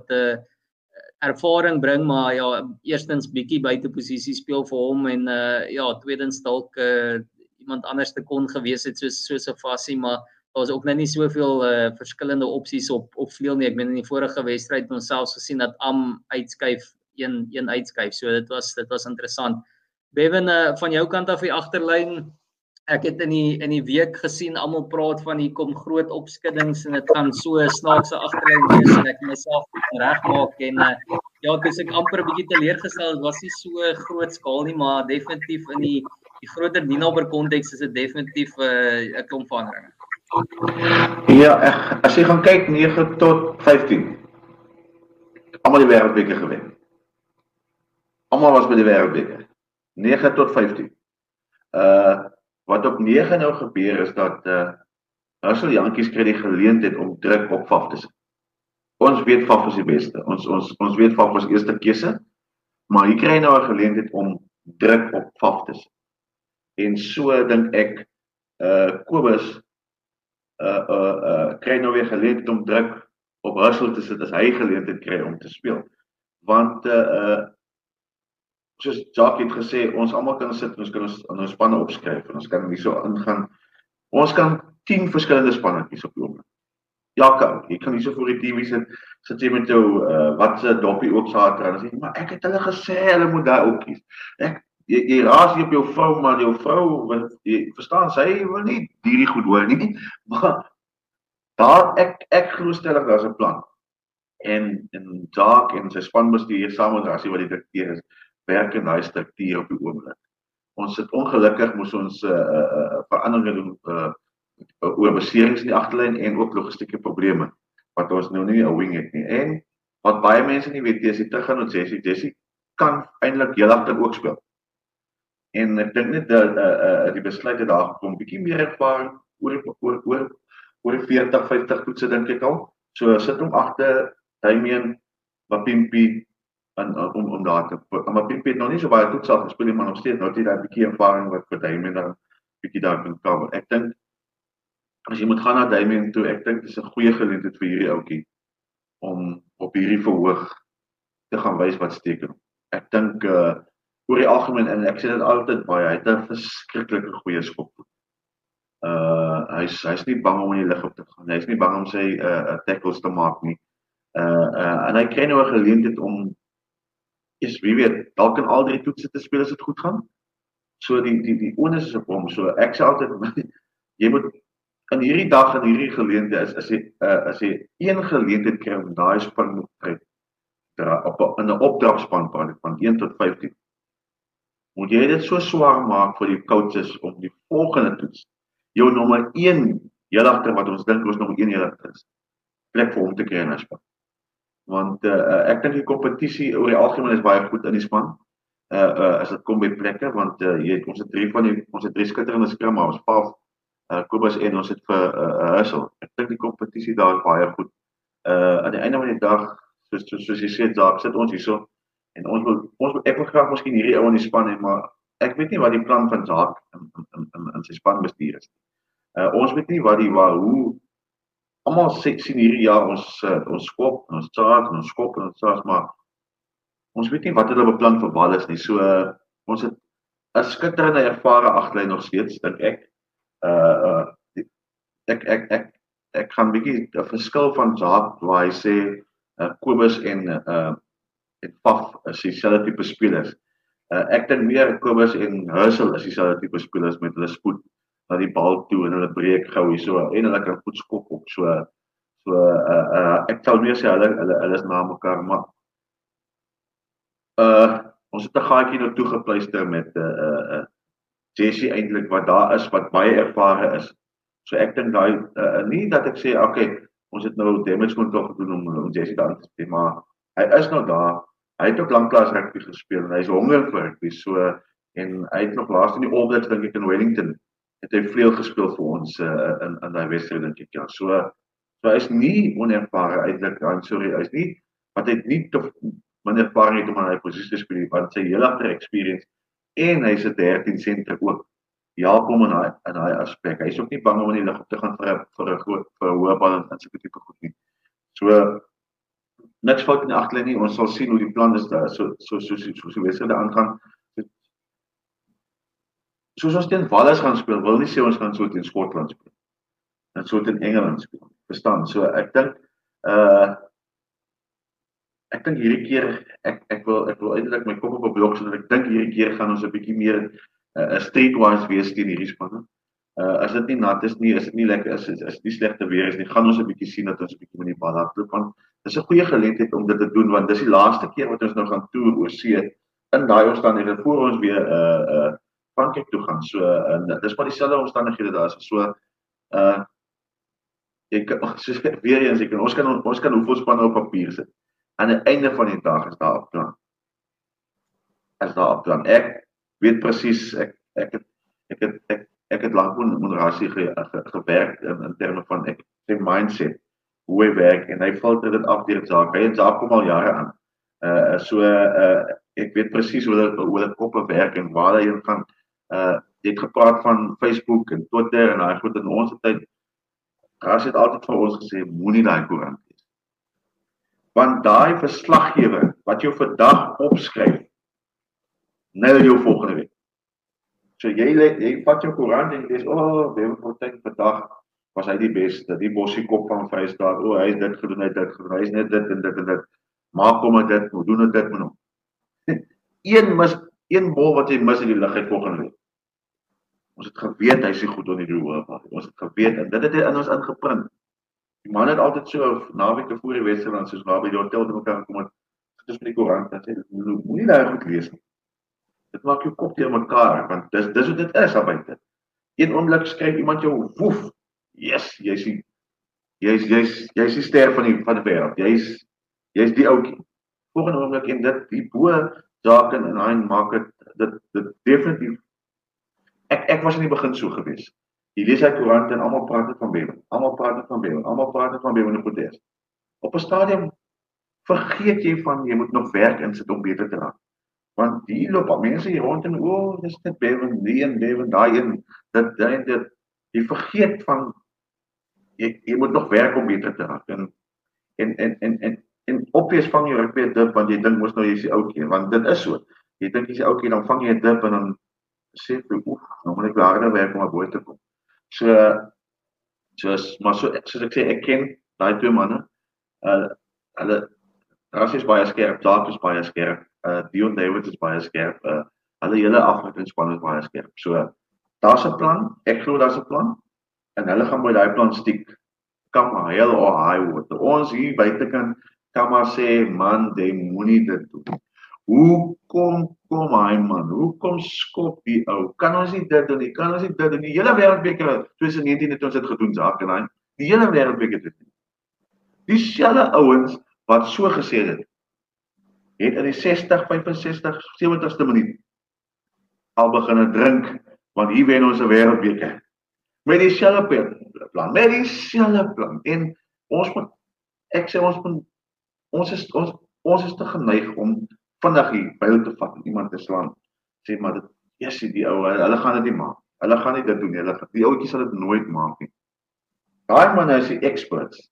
ervaring bring, maar ja, eerstens bietjie buite posisie speel vir hom en tweedens dalk iemand anders te kon gewees het soos 'n Fassie, maar daar was ook net nie soveel verskillende opsies op vleuel nie. Ek meen in die vorige wedstryd het ons selfs gesien dat Am uitskuif, een uitskuif. So dit was interessant. Bevan, van jou kant af die agterlyn, ek het in die week gesien almal praat van hier kom groot opskuddings en dit gaan so 'n snaakse agterlyn wees en ek myself regmaak en dis ek amper 'n bietjie teleurgestel. Dit was nie so groot skaal nie, maar definitief in die groter Ninaber konteks is dit definitief 'n klomp veranderinge. Ja, as jy gaan kyk 9 tot 15. Almal die wêreldbeker gewen. Almal was by die wêreldbeker. 9 tot 15. Wat op 9 nou gebeur is dat Herschel Jantjies kry die geleentheid om druk op Faf te sit. Ons weet Faf is die beste. Ons weet Faf is eerste keuse, maar hier kry nou 'n geleentheid om druk op Faf te sit. En so dink ek Kobus kry nou weer geleentheid om druk op Herschel te sit as hy geleentheid kry om te speel. Want soos Jacques het gesê, ons almal kan sit, ons kan ons spanne opskryf en ons kan hier so ingaan. Ons kan 10 verskillende spanne kies op die oomblik. Ja, jy kan nie so voor die TV sit jy met jou wat se doppie ook Saterdag en sê, maar ek het hulle gesê hulle moet daar ook kies. Jy raas nie op jou vrou, maar jou vrou, jy verstaan, sy wil nie hierdie goed hoor nie, maar daar ek glo stellig daar's 'n plan. En Jacques en sy spanbestuur saam met Rassie wat die direkteur is, werk in daai struktuur op die oomblik. Ons het ongelukkig moes ons veranderinge doen oor beserings in die agterlyn en ook logistieke probleme wat ons nou nie 'n wing het nie. En wat baie mense nie weet, as jy teruggaan met Jessie kan eintlik heel agter ook speel. En ek dink net die besluit het daar gekom, bietjie meer ervaring oor die 40-50 toetse dink ek al. So sit hom agter Damian Mapimpi om daar te. Mapimpi het nog nie so baie toets al gespeel nie, maar nog steeds nou het hy daai bietjie ervaring wat vir Damian dan bietjie daar kan cover. Ek dink as jy moet gaan na Damian toe, ek dink dit is 'n goeie geleentheid vir hierdie ouetjie om op hierdie verhoog te gaan wys wat steken. Ek dink oor die algemeen, en ek sê dit altyd baie, hy het 'n verskriklike goeie skop. Hy's nie bang om in die lug op te gaan. Hy's nie bang om sy tackles te maak nie. En hy kry nou 'n geleentheid om wie weet, dalk in al 3 toetse te speel as dit goed gaan. So die onus is op hom. So ek sê altyd jy moet in hierdie dag en hierdie geleentheid as jy een geleentheid kry om daai span in 'n opdragspan van 1 tot 15. Moet jy dit so swaar maak vir die coaches om die volgende toets jou nommer 1 heel agter wat ons dink ons nommer 1 heel agter is, plek vir hom te kry in 'n span. Want ek dink die kompetisie oor die algemeen is baie goed in die span. As dit kom by plekke, want ons het 3 skitterende skrimmaars, Paf, Kobus en ons het vir Hussel. Ek dink die kompetisie daar is baie goed. Aan die einde van die dag, soos jy sê, daar sit ons hierso en ek wil graag miskien hierdie ou in die span hê, maar ek weet nie wat die plan van Jacques in sy spanbestuur is. Ons weet nie hoe almal sien hierdie jaar ons skop, ons charge, ons skop en ons charge, maar ons weet nie wat hulle beplan vir Wallis nie. So ons het 'n skitterende ervare agterlyn nog steeds, dink ek. Ek gaan bietjie 'n verskil van Jacques waar hy sê Kobus en Paf is dieselfde tipe spelers. Ek dink meer Kobus en Hussel is dieselfde tipe spelers met hulle spoed na die bal toe en hulle breek gou hierso en hulle kan goed skop op. So ek sal meer sê hulle is na mekaar, maar ons het 'n gaatjie nou toegepluister met Jessie eintlik wat daar is wat baie ervare is. So ek dink daai nie dat ek sê okay, ons het nou damage control gedoen om Jessie daar te speel, maar hy is nou daar. Hy het ook lanklaas rugby gespeel en hy's honger vir rugby. So en hy het nog laas in die All Blacks dink ek in Wellington het hy vleuel gespeel vir ons in daai wedstryd dink ek ja. So hy's nie onervare eintlik, hy's nie wat hy nie te min ervaring het om aan hy posisie te speel, want sy hele agter experience en hy's 'n 13 senter ook. Ja, kom in daai aspek. Hy's ook nie bang om in die lug op te gaan vir 'n hoë bal en sulke tipe goed nie. So niks fout in die agterlyn nie. Ons sal sien hoe die plan is daar. So wedstryde aangaan. Soos ons teen Wallis gaan speel, wil nie sê ons gaan so teen Skotland speel. En so teen Engeland speel. Verstaan? So ek dink hierdie keer ek wil eintlik my kop op 'n blok sodat ek dink hierdie keer gaan ons 'n bietjie meer streetwise wees teen hierdie spanne. As dit nie nat is nie, is dit nie lekker is nie slegte weer is nie, gaan ons 'n bietjie sien dat ons 'n bietjie met die bal hardloop want dis 'n goeie geleentheid om dit te doen want dis die laaste keer wat ons nou gaan toer oor see in daai omstandighede voor ons weer Frankryk toe gaan. So dis maar dieselfde omstandighede daar is. So weer eens ons kan hoeveel spanne op papier sit. Aan die einde van die dag is daar 'n plan. Ek weet presies ek het lank met Rassie gewerk in terme van sy mindset, hoe hy werk en hy filter dit af deur Jacques. Hy en Jacques kom al jare aan. Ek weet presies hoe dit koppe werk en waar hy gaan. Jy het gepraat van Facebook en Twitter en daai goed in ons tyd. Rassie het altyd vir ons gesê moenie daai koerant lees. Want daai verslaggewer wat jou vandag opskryf nail jou volgende week. So jy vat jou koerant en jy lees, Bevan Fortuin vandag was hy die beste, die bossie kop van Vrystaat, hy is dit gedoen, hy is net dit en dit en dit, maak hom dit, hoe doen dit met hom. Een bal wat jy mis in die lig uit volgende week. Ons het geweet, hy is nie goed onder die hoog, ons het geweet, en dit het in ons ingeprint. Die man het altyd so, naweek voor die wedstryd, soos naby die hotel te mekaar gekom het, dit is met die koerant, dat sê, moet nie daar goed lees nie. Dit maak jou kop deur mekaar, want dis wat dit is, buite. Een oomblik skryf iemand jou, woef, yes, jy is die ster van die wêreld, jy is die oukie. Volgende oomblik, en die boe zaken en hy maak dit definitief. Ek was in die begin so gewees. Jy lees uit koerant en almal praat net van Bevan, almal praat net van Bevan in die protes. Op 'n stadium vergeet jy van, jy moet nog werk insit om beter te raak. Want die loop al mense hier rond en, dis net Bevan, die en Bevan, daai en dit. Jy vergeet van, jy moet nog werk om beter te raak. En obvious vang jy rugby 'n dip, want jy dink mos nou jy is die oukie, want dit is so. Jy dink jy is die oukie, dan vang jy 'n dip en dan sê jy, nou moet ek harder werk om bo te kom. Soos ek sê, ek ken daai twee manne. Hulle Rassie is baie skerp, Jacques is baie skerp, Dion David is baie skerp, hulle hele afrigtingsspan is baie skerp. So, daar's 'n plan, ek glo daar's 'n plan, en hulle gaan by daai plan stiek. Kom maar, hell or high water. Ons hier buitekant kan maar sê, man, jy moenie dit doen. Hoekom kom hy man? Hoekom skop die ou? Kan ons nie dit doen nie? Kan ons nie dit doen nie? Die hele wêreldbeker 2019 het ons dit gedoen, Jacques en hy. Die hele wêreldbeker dit nie. Dieselfde ouens wat so gesê het in die 60, 65, 70ste minuut al begin drink, want hier wen ons 'n wêreldbeker. Met dieselfde plan. En ons is te geneig om vandag hier byl te vat en iemand te slaan. Sê maar dit, die ou, hulle gaan dit nie maak. Hulle gaan nie dit doen nie. Die ouetjies sal dit nooit maak nie. Daai manne is die experts.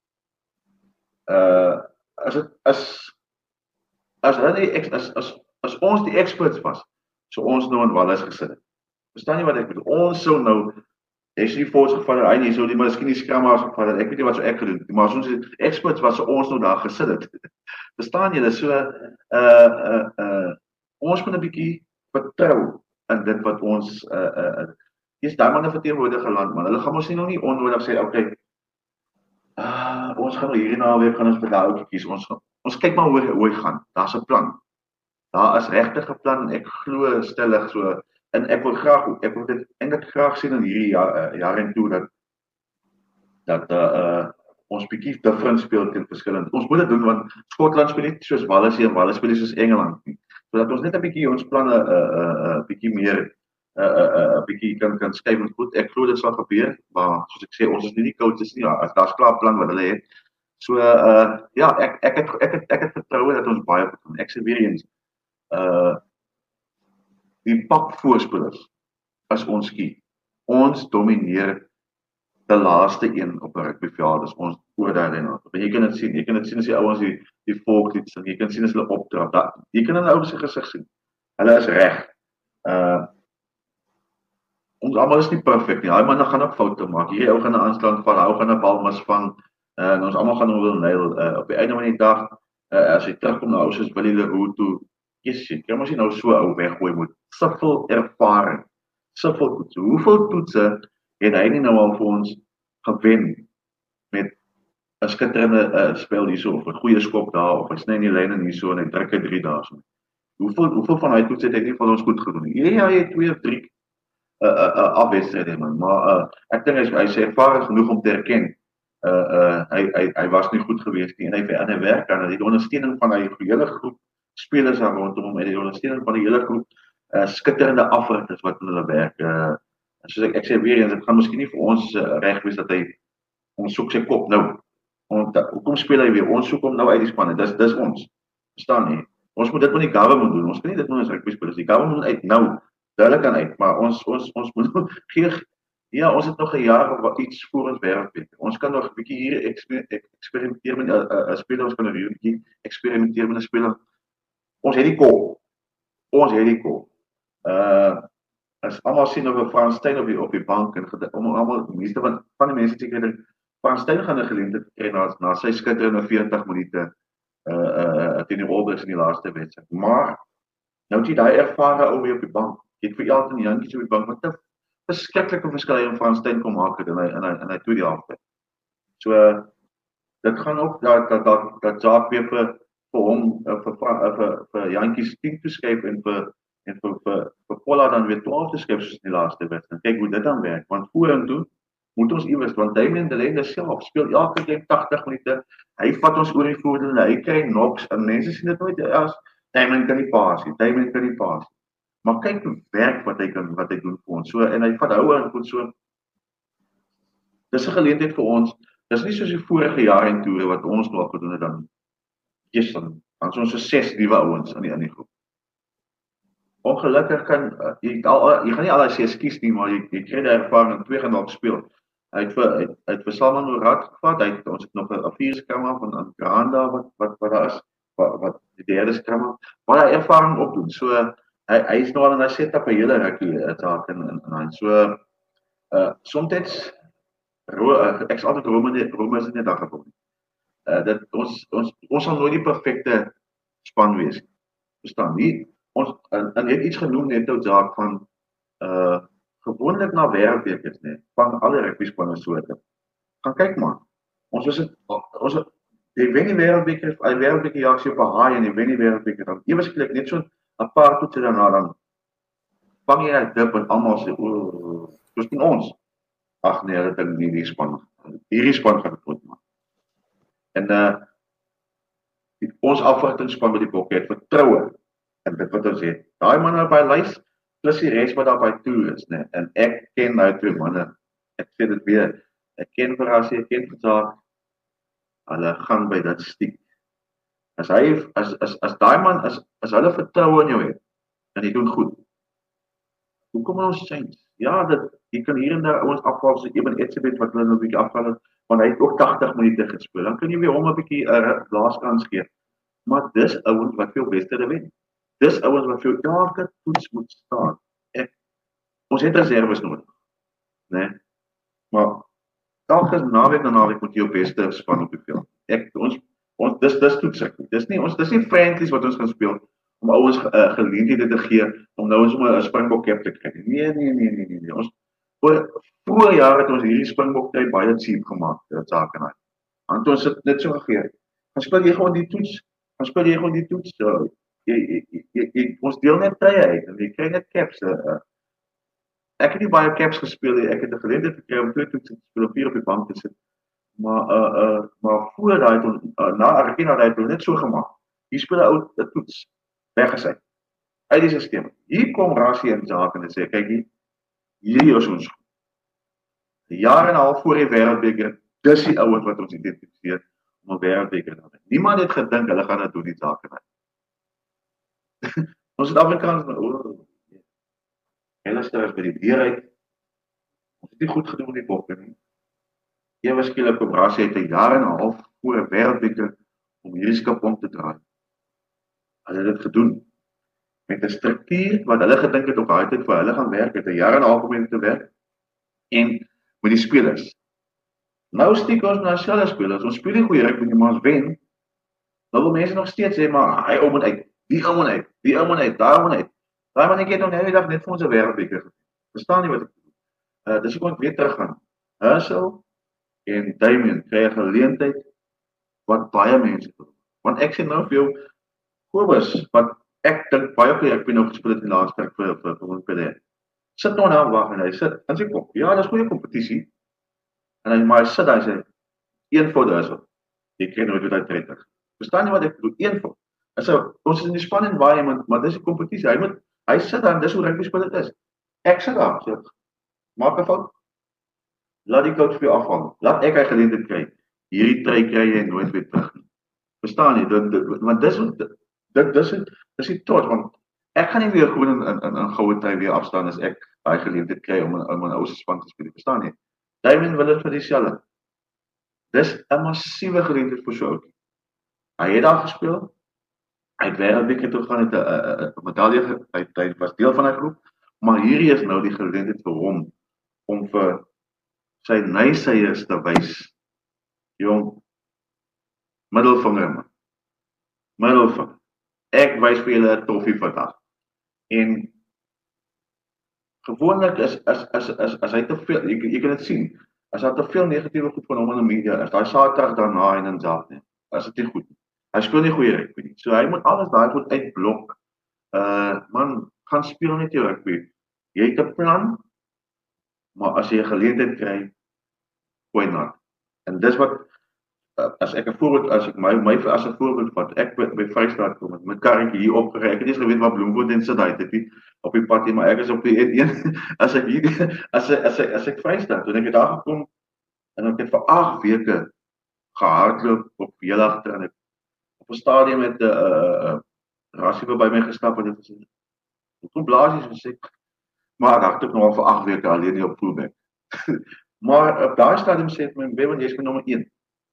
As ons die experts was, so ons nou in Wallis gesit het. Verstaan jy wat ek bedoel? Ons sou nou, jy sê die force gevalle, hy nie sou die miskien die skrammaars gevalle, ek weet nie wat sou ek gedoen het, maar as ons die experts was, so ons nou daar gesit het. Verstaan jy, so, ons moet 'n bietjie vertrou in dit wat ons, is daar maar 'n verteenwoordige land, man, hulle gaan ons nie onnodig sê, okay, ons gaan hierdie naweek gaan ons vir daai ouetjie kies, ons kyk maar hoe hy gaan, daar's 'n plan, daar is regtig 'n plan, ek glo stellig so, en ek wil dit eintlik graag sien in hierdie jaar en toe, dat ons bietjie different speel teen verskillend. Ons moet dit doen, want Skotland speel nie soos Wallis en Wallis speel nie soos Engeland nie, sodat ons net 'n bietjie ons planne bietjie meer bietjie kan skuif en goed. Ek glo dit sal gebeur, maar soos ek sê, ons is nie die coaches nie, as daar's klaar plan wat hulle het. So ja, ek het vertroue dat ons baie goed doen. Ek sê weer eens, die pak voorspelers as ons skiet. Ons domineer die laaste een op 'n rugbyveld, is ons oor daai en jy kan dit sien as die ouens die volkslied sing, jy kan sien as hulle optrap, jy kan in 'n ou se gesig sien. Hulle is reg. Ons almal is nie perfek nie. Daai manne gaan ook foute maak. Hierdie ou gaan 'n aanslag val, hy gaan 'n bal misvang. En ons almal gaan hom wil nail. Op die einde van die dag, as hy terugkom na ou soos Billy Leroux toe, kan ons nie nou so ou weggooi moet. Soveel ervaring. Soveel toetse. Hoeveel toetse het hy nie nou al vir ons gewen met 'n skitterende spel hierso, of 'n goeie skop daar, of hy sny in die lyn en hierso en hy druk 'n 3 daarso. Hoeveel van hy toetse het hy nie van ons goed gedoen nie. Ja, hy het 2 of 3 afwedstryde, man, maar ek dink hy is ervare genoeg om te erken hy was nie goed geweest nie, en hy werk aan die ondersteuning van hy hele groep spelers daar rondom hom, en die ondersteuning van die hele groep skitterende afrigters wat in hulle werk. Soos ek sê weer eens, dit gaan miskien nie vir ons reg wees dat hy ons soek sy kop nou. Hoekom speel hy weer? Ons soek hom nou uit die span. Dis ons. Verstaan nie? Ons moet dit met die government doen. Ons kan nie dit met ons rugby spelers. Die government moet uit nou. Duidelik kan uit, maar ons moet gee. Ja, ons het nog 'n jaar of iets voor ons wêreldbeker. Ons kan nog 'n bietjie hier eksperimenteer met 'n speler, ons kan 'n bietjie eksperimenteer met 'n speler. Ons het die kop. As almal sien of Frans Steyn op die bank en almal meeste van die mense seker dink Frans Steyn gaan 'n geleentheid kry na sy skitterende 40 minute teen die All Blacks in die laaste wedstryd. Maar nou het jy daai ervare ou weer op die bank. Jy het vir Elton Jantjies op die bank wat 'n verskriklike verskil in Frans Steyn kom maak het en hy toe die halftyd. So dit gaan ook dat Jacques weer vir hom vir Jantjies 10 toeskryf en vir Pollard dan weer 12 toeskryf soos in die laaste wedstryd. Kyk hoe dit dan werk, want vorentoe moet ons iewers, want Damien de Lende self speel elke keer 80 minute. Hy vat ons oor die voordeel, hy kry knocks en mense sien dit nooit as Damien kan nie pas nie. Maar kyk hoe werk wat hy doen vir ons. So en hy vat hou en goed so. Dis 'n geleentheid vir ons. Dis nie soos die vorige jare en toere wat ons nog gedoen het dan. Dan ons so 6 nuwe ouens in die groep. Ongelukkig kan jy gaan nie al daai 6 kies nie, maar jy kry die ervaring en 2 gaan dalk speel. Hy het vir Salman Murad gevat, ons het nog 'n 4 skrammer van Granda wat daar is, wat die derde skrammer, maar hy ervaring opdoen. So hy is nou al in hy setup 'n hele rukkie taak en so soms ek is altyd Rome is nie 'n dag gekom nie. Dit ons sal nooit die perfekte span wees. Verstaan nie? Ons en het iets genoem net ou Jacques van gewoonlik na wêreldbekers net van alle rugby spanne so te. Gaan kyk maar. Ons die wen die wêreldbeker, hy wêreldbeker jaag op 'n haai en die wen die wêreldbeker dan. Ewe skielik net so 'n paar toetse daarna dan vang jy 'n dip en almal sê o, dis van ons. Ag nee, dit ding nie die span. Hierdie span gaan dit maak. En ons afwagtingsspan met die bokke het vertroue en dit wat ons het. Daai manne by lys plus die res wat daar by toe is, né? En ek ken nou 2 manne. Ek sê dit weer. Ek ken Verrassie, ek ken Versaak. Hulle gaan by dit stiek. As daai man as hulle vertroue in jou het en jy doen goed. Hoekom ons change? Ja, jy kan hier en daar ouens afval so Eben Etzebeth wat hulle nou 'n bietjie afval het, want hy het ook 80 minute gespeel. Dan kan jy weer hom 'n bietjie 'n blaaskans gee. Maar dis ouens wat veel wedstryde wen. Dis ouens wat vir elke toets moet staan. Ons het reserves nodig, né? Maar elke naweek na naweek moet jy jou beste span op die veld. Dis toetsig. Dis nie friendlies wat ons gaan speel om ouens geleenthede te gee om nou ons 'n Springbok cap te kry. Nee. Ons voor jare het ons hierdie Springbok tyd baie cheap gemaak, dit sake en hy. Want ons het net so gegee. Dan speel jy gewoon die toets. So, ons deel net tye uit en jy kry net caps. Ek het nie baie caps gespeel nie. Ek het 'n geleentheid gekry om 2 toetse te speel, 4 op die bank te sit. Maar voor daai na Argentina het hulle net so gemaak. Hier speel 'n ou 'n toets weggesy. Uit die stelsel. Hier kom Rassie en Jacques en sê kyk hier is ons. 'n jaar en 'n half voor die wêreldbeker, dis die ouens wat ons identifiseer om 'n wêreldbeker te wen. Niemand het gedink hulle gaan dit doen die Jacques en ons Suid-Afrikaners hulle stres by die deur uit. Ons het nie goed gedoen met die bokke nie. Ewe skielik kom Rassie het 'n jaar en 'n half voor 'n wêreldbeker om hierdie skip om te draai. Hulle het dit gedoen met 'n struktuur wat hulle gedink het op daai tyd vir hulle gaan werk, het 'n jaar en 'n half om dit te werk en met die spelers. Nou stiek ons na dieselfde spelers. Ons speel nie goeie rugby nie, maar ons wen. Nou wil mense nog steeds sê maar hy ou moet uit. Die ou moet uit. Daai man het nou die dag net vir ons 'n wêreldbeker. Verstaan nie wat ek bedoel. Dis hoekom ek weer teruggaan. Herschel en Damien kry 'n geleentheid wat baie mense wil. Want ek sê nou vir jou Kobus wat ek dink baie keer ek het nou gespeel in die laaste week vir ons PD. Sit nou daar wag en hy sit in sy kop. Ja, dis goeie kompetisie. En hy maar sit daar sê een fout daar so. Jy kry nooit uit 30. Verstaan jy wat ek bedoel? Een fout. Ons is in die span environment, maar dis 'n kompetisie. Hy sit daar, dis hoe rugby speel dit is. Ek sit daar, so maak 'n fout. Laat die coach vir jou afhaal. Laat ek hy geleentheid kry. Hierdie try kry jy nooit weer terug nie. Verstaan jy? Want dis die tot want ek gaan nie weer gewoon in goue tyd weer afstaan as ek daai geleentheid kry om 'n ou se span te speel. Verstaan jy? Damien wil dit vir dieselfde. Dis 'n massiewe geleentheid vir so 'n ouetjie. Hy het daar gespeel. Hy het wêreldbeker toe gaan, het 'n medalje, hy was deel van 'n groep, maar hierdie is nou die geleentheid vir hom om vir sy nyseiers te wys. Jong, middelvinger man. Middelvinger. Ek wys vir julle 'n toffie vandag. En gewoonlik as hy te veel, jy kan dit sien, as daar te veel negatiewe goed van hom in die media is, daai Saterdag daarna en in Zaat nie. As dit nie goed nie. Hy speel nie goeie rugby nie. So hy moet alles daai goed uitblok. Man, gaan speel net jou rugby. Jy het 'n plan, maar as jy 'n geleentheid kry, gooi na. En dis wat as ek 'n voorbeeld, as ek my as 'n voorbeeld vat, ek by Vrystaat kom met karretjie hier opgery. Ek het nie eens geweet waar Bloemfontein en sit daai dit op die pad nie, maar ek is op die N1 as ek hier as ek Vrystaat, toe ek daar gekom en ek het vir 8 weke gehardloop op heel agter en ek op 'n stadium met 'n rassie by my gestap en dit gesê. Hoe blaas jy gesê? Maar ek hardloop nog vir 8 weke alleen nie op fullback. Maar op daai stadium sê ek my Bevan, jy's my nommer 1.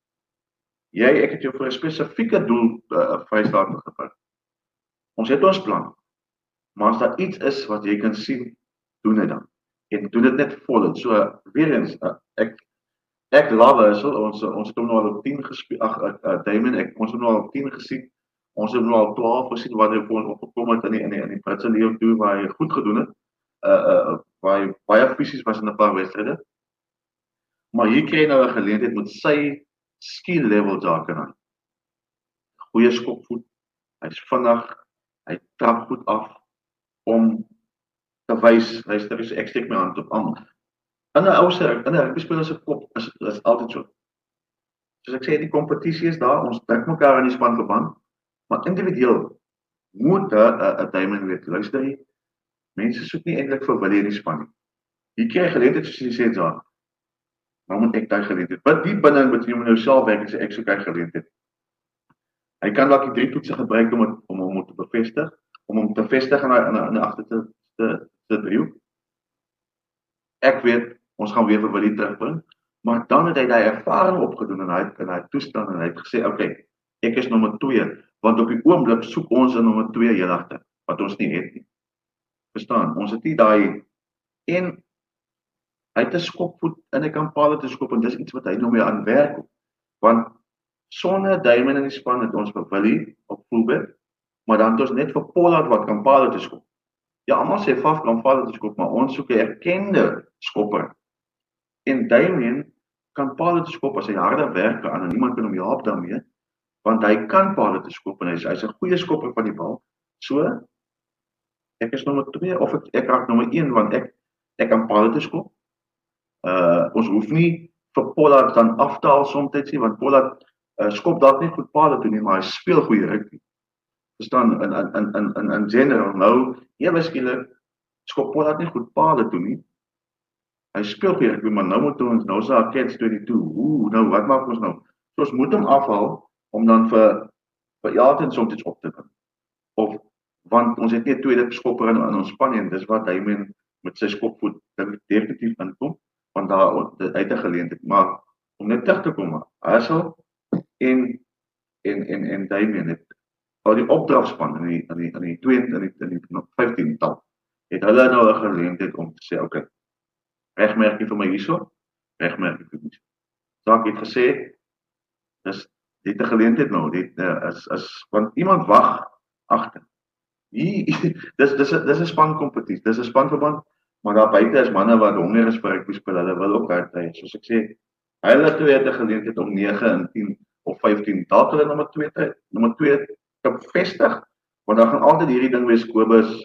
Ek het jou vir 'n spesifieke doel Vrystaat gevat. Ons het ons plan. Maar as daar iets is wat jy kan sien, doen dit dan. En doen dit net vol. So weer eens, ek love ons het hom nou al op 10 gespeel. Damon, ons het nou al op 10 gesien. Ons het nou al 12 gesien wat hy vir ons opgekom het in die Britse leeu toe waar hy goed gedoen het. Waar hy baie fisies was in 'n paar wedstryde. Maar hier kry hy nou 'n geleentheid met sy skill level daar kan. Goeie skopvoet. Hy's vinnig. Hy trap goed af om te wys, ek steek my hand op almal. In 'n rugbyspeler se kop is altyd so. Soos ek sê, die kompetisie is daar, ons druk mekaar in die spanverband, maar individueel moet 'n Diamond weet, luister jy, mense soek nie eintlik vir Willie in die span nie. Jy kry geleentheid soos jy sê, Jacques. Nou moet ek daai geleentheid. Wat die binne met jy moet nou self werk en sê ek soek hy geleentheid. Hy kan dalk die 3 toetse gebruik om hom te bevestig, om hom te vestig in 'n agter te driehoek. Ek weet ons gaan weer vir Willie terugbring, maar dan het hy daai ervaring opgedoen en hy toestand en hy het gesê, okay, ek is nommer 2, want op die oomblik soek ons 'n nommer 2 heel agter, wat ons nie het nie. Verstaan? Ons het nie daai en hy het 'n skopvoet en hy kan palle te skop en dis iets wat hy nou mee aan werk. Want sonder Diamond in die span het ons vir Willie op fullback, maar dan het ons net vir Pollard wat kan palle te skop. Ja, almal sê Faf kan palle te skop, maar ons soek 'n erkende skopper. En Diamond kan palle te skop as hy harde werk aan en niemand kan hom help daarmee, want hy kan palle te skop en hy's 'n goeie skopper van die bal. So ek is nommer 2 of ek raak nommer 1 want ek kan palle te skop. Ons hoef nie vir Pollard dan af te haal soms nie, want Pollard skop dalk nie goed palle toe nie, maar hy speel goeie rugby. Verstaan, in general nou, ewe skielik skop Pollard nie goed palle toe nie. Hy speel goeie rugby, maar nou moet ons nou sa catch 22. Nou wat maak ons nou? So ons moet hom afhaal om dan vir Elton soms iets op te bring. Of want ons het nie 'n tweede skopper in ons span en dis wat hy met sy skopvoet definitief inkom. Want daar uit 'n geleentheid, maar om net terug te kom, Hassel en Damien het al die opdragspan in die 15-tal het hulle nou 'n geleentheid om te sê, okay, regmerkie vir my hierso, regmerkie vir my. Saak het gesê, dit 'n geleentheid nou, dit is want iemand wag agter. Dis 'n spankompetisie, dis 'n spanverband. Maar daar buite is manne wat honger is vir rugby speel, hulle wil ook hardry. Soos ek sê, hulle twee het 'n geleentheid om 9 en 10 of 15 dalk hulle nommer 2 te bevestig, want dan gaan altyd hierdie ding wees Kobus,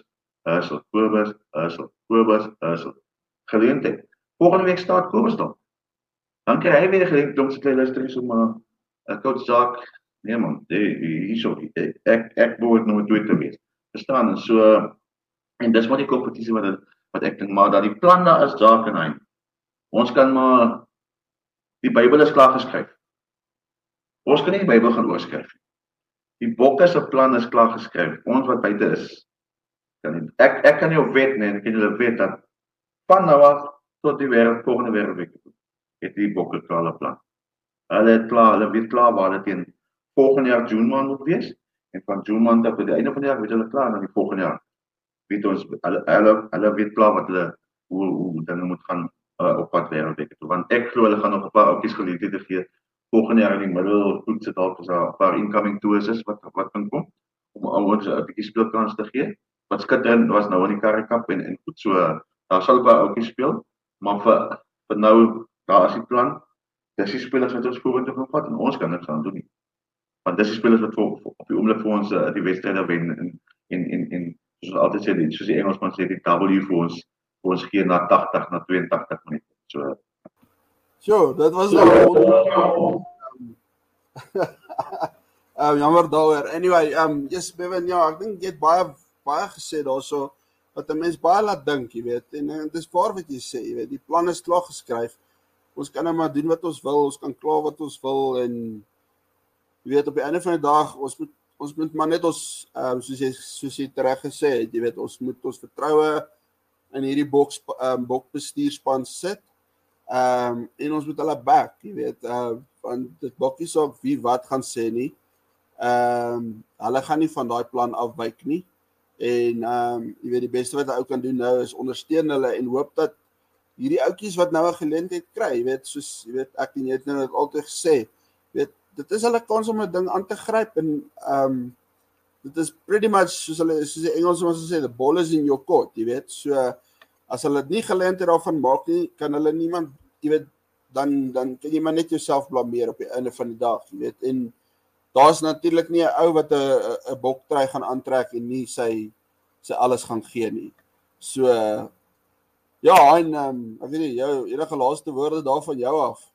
Hussel. Geleentheid. Volgende week staat Kobus dan. Dan kry hy weer 'n geleentheid om sy klein luisteries om coach Jacques, nee man, hierso, ek behoort nommer 2 te wees. Verstaan, en so, en dis maar die kompetisie wat ek dink, maar dat die plan daar is, Jacques en hy. Ons kan maar, die Bybel is klaar geskryf. Ons kan nie die Bybel gaan oorskryf. Die bokke se plan is klaar geskryf. Ons wat buite is, kan nie. Ek kan nie op wet nie, en ek kan julle weet dat van nou af tot die volgende wêreldweek het die bokke klaar 'n plan. Hulle weet klaar waar dit teen volgende jaar June maand moet wees En van June maand af tot die einde van die jaar weet hulle klaar na die volgende jaar. Weet ons hulle weet klaar wat hulle hoe dinge moet gaan op pad wêreldbeker toe. Want ek glo hulle gaan nog 'n paar oudjies geleenthede gee volgende jaar in die middel goed sit dalk as 'n paar incoming tours is wat kan kom om ouers 'n bietjie speelkans te gee. Wat skitterend was nou in die Currie Cup en goed so daar sal baie oudjies speel, maar vir nou daar is die plan. Dis die spelers wat ons vorentoe gaan vat en ons kan niks aan doen nie. Want dis die spelers wat op die oomblik vir ons die wedstryde wen en soos altyd sê, soos die Engelsman sê, die W vir ons gee na 80 na 82 minute. So, dit was nou jammer daaroor. Anyway, yes, Bevan, ja, ek dink jy het baie gesê daarso wat 'n mens baie laat dink, jy weet. En dis waar wat jy sê, jy weet, die plan is klaar geskryf. Ons kan nou maar doen wat ons wil, ons kan kla wat ons wil en jy weet op die einde van die dag ons moet maar net ons soos jy reg gesê het, jy weet, ons moet ons vertroue in hierdie bokbestuurspan sit. En ons moet hulle back, jy weet, want dit maak nie saak wie wat gaan sê nie. Hulle gaan nie van daai plan afwyk nie. En jy weet die beste wat 'n ou kan doen nou is ondersteun hulle en hoop dat hierdie ouetjies wat nou 'n geleentheid kry, jy weet, soos jy weet ek en jy het nou dit altyd gesê, weet dit is hulle kans om 'n ding aan te gryp en dit is pretty much soos die Engelsman sê, the ball is in your court, jy weet. So as hulle nie geleentheid daarvan maak nie, kan hulle niemand, jy weet, dan kan jy maar net jouself blameer op die einde van die dag, jy weet. En daar's natuurlik nie 'n ou wat 'n boktrui gaan aantrek en nie sy alles gaan gee nie. So ja, en ek weet nie, jou enige laaste woorde daarvan jou af.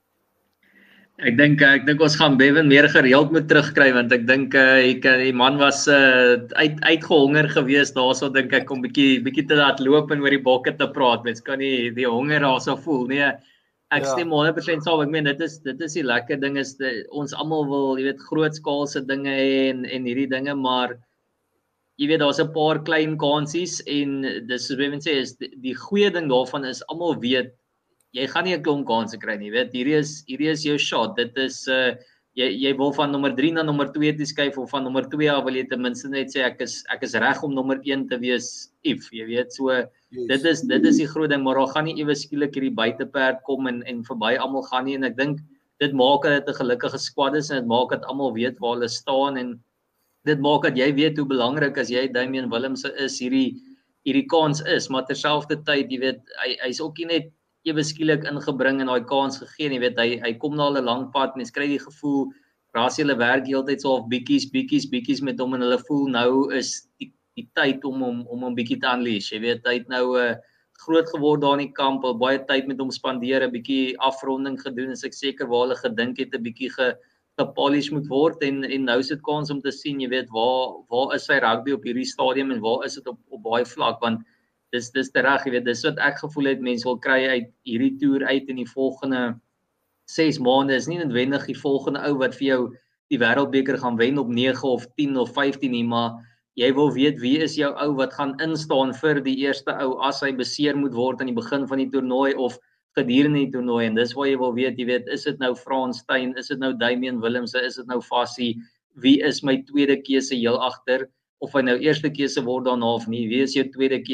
Ek dink ons gaan Bevan meer gereeld moet terugkry want ek dink die man was uitgehonger geweest daarso dink ek om bietjie te laat loop en oor die bokke te praat. Mens kan nie die honger daarso voel nie. Ek stem 100% saam. Ek meen dit is die lekker ding is ons almal wil, jy weet, grootskaalse dinge hê en hierdie dinge, maar jy weet daar's 'n paar klein kansies en dis soos Bevan sê is die goeie ding daarvan is almal weet jy gaan nie 'n klomp kanse kry nie, weet. Hierdie is jou shot. Dit is jy wil van nommer 3 na nommer 2 te skuif of van nommer 2 af wil jy ten minste net sê ek is reg om nommer 1 te wees if, jy weet. So dit is die groot ding, maar daar gaan nie ewe skielik hierdie buiteperd kom en verby almal gaan nie en ek dink dit maak dat dit 'n gelukkige squad is en dit maak dat almal weet waar hulle staan en dit maak dat jy weet hoe belangrik as jy Damian Willemse is hierdie kans is, maar terselfdertyd jy weet hy's ook nie net ewe skielik ingebring en daai kans gegee en jy weet hy kom na 'n lang pad, mens kry die gevoel rasie hulle werk heeltyd so half bietjies met hom en hulle voel nou is die tyd om hom bietjie te unleash, jy weet hy het nou groot geword daar in die kamp, al baie tyd met hom spandeer, 'n bietjie afronding gedoen en ek seker waar hulle gedink het 'n bietjie gepolish moet word en nou is dit kans om te sien, jy weet waar is sy rugby op hierdie stadium en waar is dit op baie vlak want dis te reg, jy weet, dis wat ek gevoel het mense wil kry uit hierdie toer uit in die volgende 6 maande is nie noodwendig die volgende ou wat vir jou die wêreldbeker gaan wen op 9 of 10 of 15 nie, maar jy wil weet wie is jou ou wat gaan instaan vir die eerste ou as hy beseer moet word aan die begin van die toernooi of gedurende die toernooi en dis waar jy wil weet, jy weet, is dit nou Frans Steyn, is dit nou Damian Willemse, is dit nou Fassie, wie is my tweede keuse heel agter of hy nou eerste keuse word daarna of nie, wie is jou tweede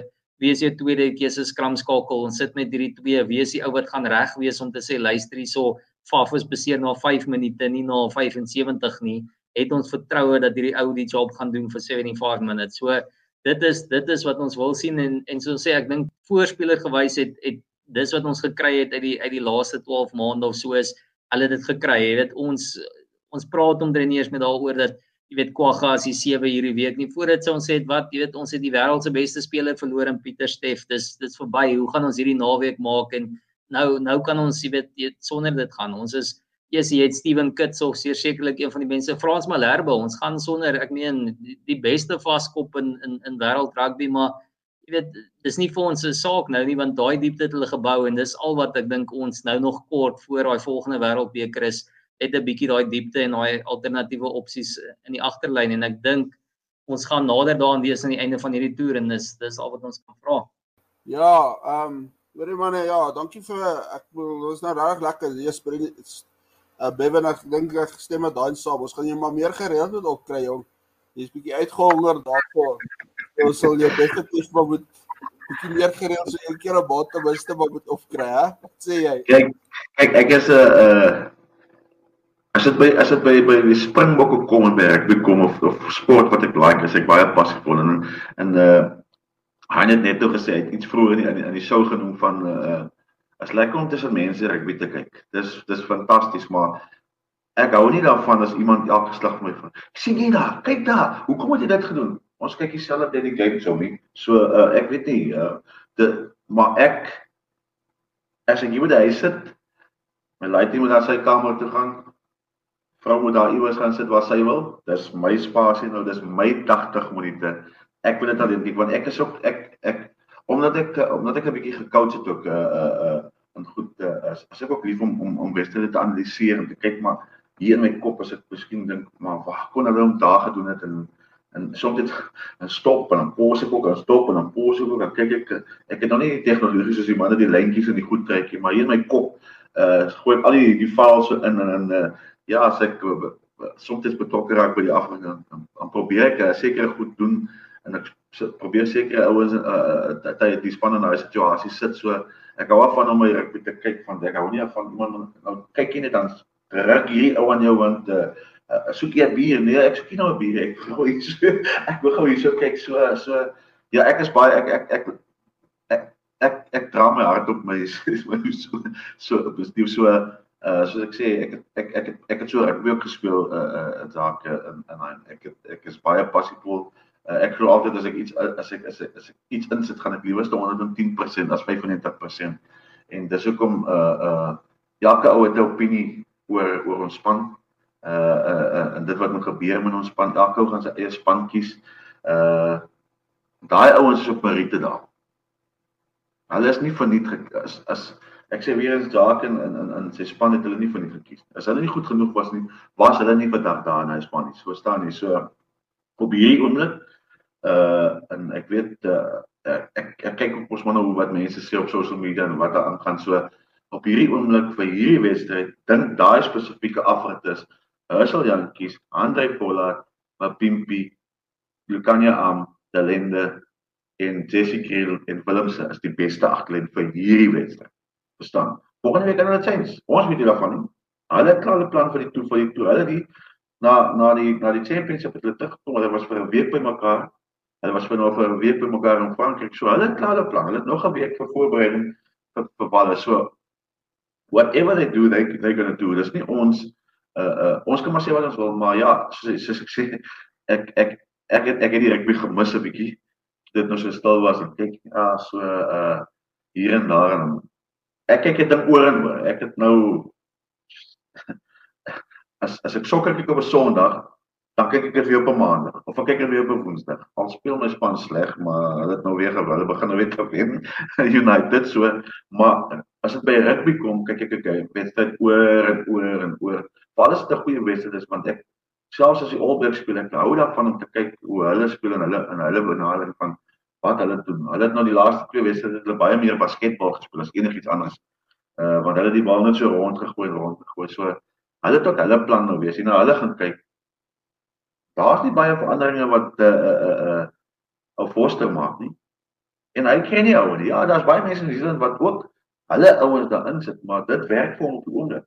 keuse skramskakel en sit met hierdie twee, wie is die ou wat gaan reg wees om te sê luister hierso, Faf is beseer na 5 minute, nie na 75 nie, het ons vertroue dat hierdie ou die job gaan doen vir 75 minutes. So dit is wat ons wil sien en so sê ek dink voorspeler gewys het dis wat ons gekry het uit die laaste 12 maande of so is hulle dit gekry. Jy weet ons praat omtrent eers met daaroor dat jy weet Kwagga as die 7 hierdie week nie. Voor dit sou ons sê wat jy weet ons het die wêreld se beste speler verloor in Pieter Steff. Dis verby. Hoe gaan ons hierdie naweek maak en nou kan ons jy weet sonder dit gaan. Ons is jy het Steven Kitsoff sekerlik een van die mense Frans Malherbe. Ons gaan sonder ek meen die beste vaskop in wêreld rugby maar jy weet dis nie vir ons 'n saak nou nie want daai diepte het hulle gebou en dis al wat ek dink ons nou nog kort voor daai volgende wêreldbeker is het 'n bietjie daai diepte en daai alternatiewe opsies in die agterlyn en ek dink ons gaan nader daaraan wees aan die einde van hierdie toer en dis al wat ons kan vra. Ja, hoorie manne, ja, dankie vir ek bedoel dit was nou regtig lekker. Bevan, ek dink ek stem met daai saam. Ons gaan jou maar meer gereeld moet opkry, jong. Jy's bietjie uitgehonger daarvoor. Ons sal jou definitief maar moet bietjie meer gereeld so een keer 'n bal ten minste maar moet opkry, hè? Wat sê jy? Kyk, ek is 'n as dit by die Springbokke kom en by rugby kom of sport wat ek like, is ek baie passievol en hy het net gesê, hy het iets vroeër in die show genoem van is lekker om tussen mense rugby te kyk. Dis fantasties, maar ek hou nie daarvan as iemand elke slag vir my van, sien jy daar, kyk daar, hoekom het jy dit gedoen? Ons kyk dieselfde tyd die game show nie. So ek weet nie, maar as ek hier by die huis sit, my laaitie moet na sy kamer toe gaan, vrou moet daar iewers gaan sit waar sy wil, dis my spasie nou, dis my 80 minute. Ek wil dit alleen kyk, want ek is ook, omdat ek 'n bietjie gecoach het ook, en goed, as ek ook lief om wedstryde te analiseer en te kyk, maar hier in my kop as ek miskien dink, maar wat kon hulle om daar gedoen het en soms dit stop en dan pause ek ook, en stop en dan pause ek ook, dan kyk ek het nog nie die tegnologie soos die manne die lyntjies en die goed trek, maar hier in my kop, gooi ek al die files so in en ja, as ek soms betrokke raak by die afdeling, dan probeer ek seker goed doen en ek probeer seker ouens dat die span in daai situasie sit, so ek hou af van om my rugby te kyk, want ek hou nie af van iemand, nou kyk jy net dan ruk hierdie ou aan jou, want soek jy 'n bier? Nee, ek soek nie nou 'n bier, ek wil gou hier so kyk, so ja, ek is baie, ek dra my hart op my so bestuur, soos ek sê, ek het so rugby ook gespeel dalk in ek is baie passievol. Ek glo altyd as ek iets insit, gaan ek liewer 110% as 95%. En dis hoekom elke ou het 'n opinie oor ons span. En dit wat moet gebeur met ons span, elke ou gaan sy eie span kies. Daai ouens is op Meriete daar. Hulle is nie verniet as ek sê weer eens Jacques en sy span het hulle nie verniet gekies. As hulle nie goed genoeg was nie, was hulle nie vandag daar in hy span nie. So staan nie. So op hierdie oomblik en ek weet ek kyk op ons maar nou wat mense sê op social media en wat daar aangaan. So op hierdie oomblik vir hierdie wedstryd, dink daai spesifieke afrit is Herschel Jantjies, André Pollard, Mapimpi, Lukanya Am, Delende en Jesse Kriel en Willemse is die beste agterlyn vir hierdie wedstryd. Verstaan? Volgende week kan hulle change. Ons weet nie daarvan nie. Hulle het klaar 'n plan vir die toe. Hulle die na die championship het hulle teruggekom. Hulle was vir 'n week by mekaar. Hulle was vir 'n week by mekaar in Frankryk. So hulle het klaar 'n plan. Hulle het nog 'n week vir voorbereiding vir balle. So whatever they do, they're going to do. Dis nie ons kan maar sê wat ons wil, maar ja, soos ek sê, ek het die rugby gemis 'n bietjie. Dit nou so stil was en kyk so hier en daar en ek kyk dit ding oor en oor. Ek het nou as ek sokker kyk op 'n Sondag, dan kyk ek dit weer op 'n Maandag of ek kyk dit weer op 'n Woensdag. Al speel my span sleg, maar hulle het nou weer gewil. Hulle begin nou weer te wen. United so, maar as dit by rugby kom, kyk ek 'n wedstryd oor en oor en oor. Veral as dit 'n goeie wedstryd is, want ek selfs as die All Blacks speel, ek hou daarvan om te kyk hoe hulle speel en hulle benadering van wat hulle doen. Hulle het nou die laaste 2 wedstryde hulle baie meer basketbal gespeel as enigiets anders. Want hulle die bal net so rondgegooi. So hulle het ook hulle plan nou wees. Nou hulle gaan kyk. Daar's nie baie veranderinge wat ou Foster maak nie. En hy kry nie ouens nie. Ja, daar's baie mense in New Zealand wat ook hulle ouens daarin sit, maar dit werk vir hom op die oomblik.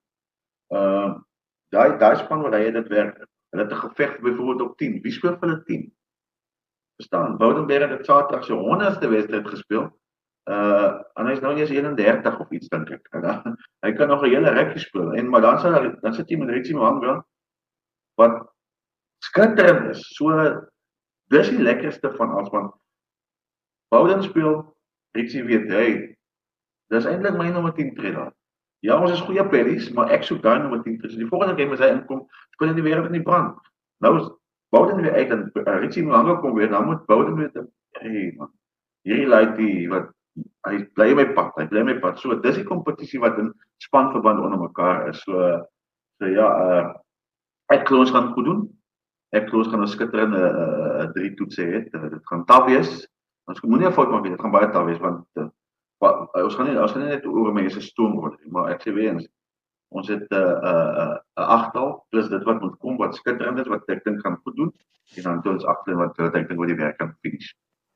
Daai span wat hy het, dit werk. Hulle het 'n geveg byvoorbeeld op 10. Wie speel vir hulle 10? Verstaan? Woudenberg het Saterdag sy 100ste wedstryd gespeel. En hy's nou nie eens 31 of iets dink ek. Hy kan nog 'n hele rukkie speel. Maar dan sit jy met Richie Mo'unga wat skitterend is. So dis die lekkerste van alles, want Wouden speel, Richie weet hy. Dis eintlik my nommer 10 trainer. Ja, ons is goeie pellies, maar ek soek daai nommer 10 trainer. Die volgende game as hy inkom, speel in die wêreld in die brand. Nou is Wouden weer uit en Richie Mo'unga kom weer, dan moet Wouden weer hey man. Hierdie laaitie wat hy bly my pad. So dis die kompetisie wat in spanverband onder mekaar is. So ja, ek glo ons gaan goed doen. Ek glo ons gaan 'n skitterende 3 toetse hê. Dit gaan taaf wees. Ons moenie 'n fout maak nie. Dit gaan baie taaf wees want ons gaan nie net oor mense stoom word nie, maar ek sê weer eens Ons het 'n agtal plus dit wat moet kom wat skitterend is wat ek dink gaan goed doen. En dan het ons agter wat ek dink wat die werk kan finish.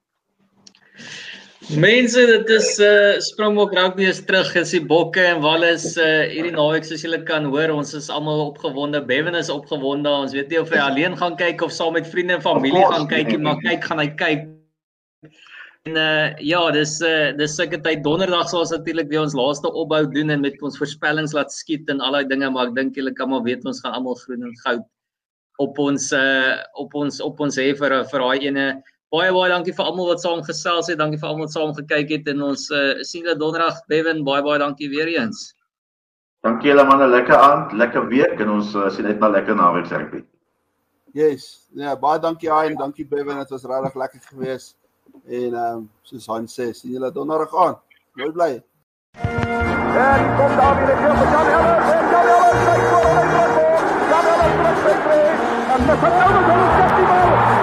Mense, dit is Springbok Rugby is terug in die bokke en Wallis hierdie naweek soos julle kan hoor, ons is almal opgewonde. Bevan is opgewonde. Ons weet nie of hy alleen gaan kyk of saam met vriende en familie gaan kyk, maar gaan hy kyk. En ja, dis seker tyd. Donderdag sal ons natuurlik weer ons laaste opbou doen en met ons voorspellings laat skiet en al daai dinge, maar ek dink julle kan maar weet ons gaan almal groen en goud op ons hê vir daai ene. Baie dankie vir almal wat saam gesels het. Dankie vir almal wat saam gekyk het en ons sien julle donderdag. Bevan, baie dankie weer eens. Dankie julle manne, lekker aand, lekker week en ons sien net na lekker naweek rugby. Yes, ja, baie dankie Hein, dankie Bevan, dit was regtig lekker geweest. En soos Hein sê, sien julle donderdag aan. Mooi bly. En die komt daar weer een keer voor Jan Ellis. En Jan Ellis kijkt voor de Jan Ellis terug met 2. En met zijn ouders,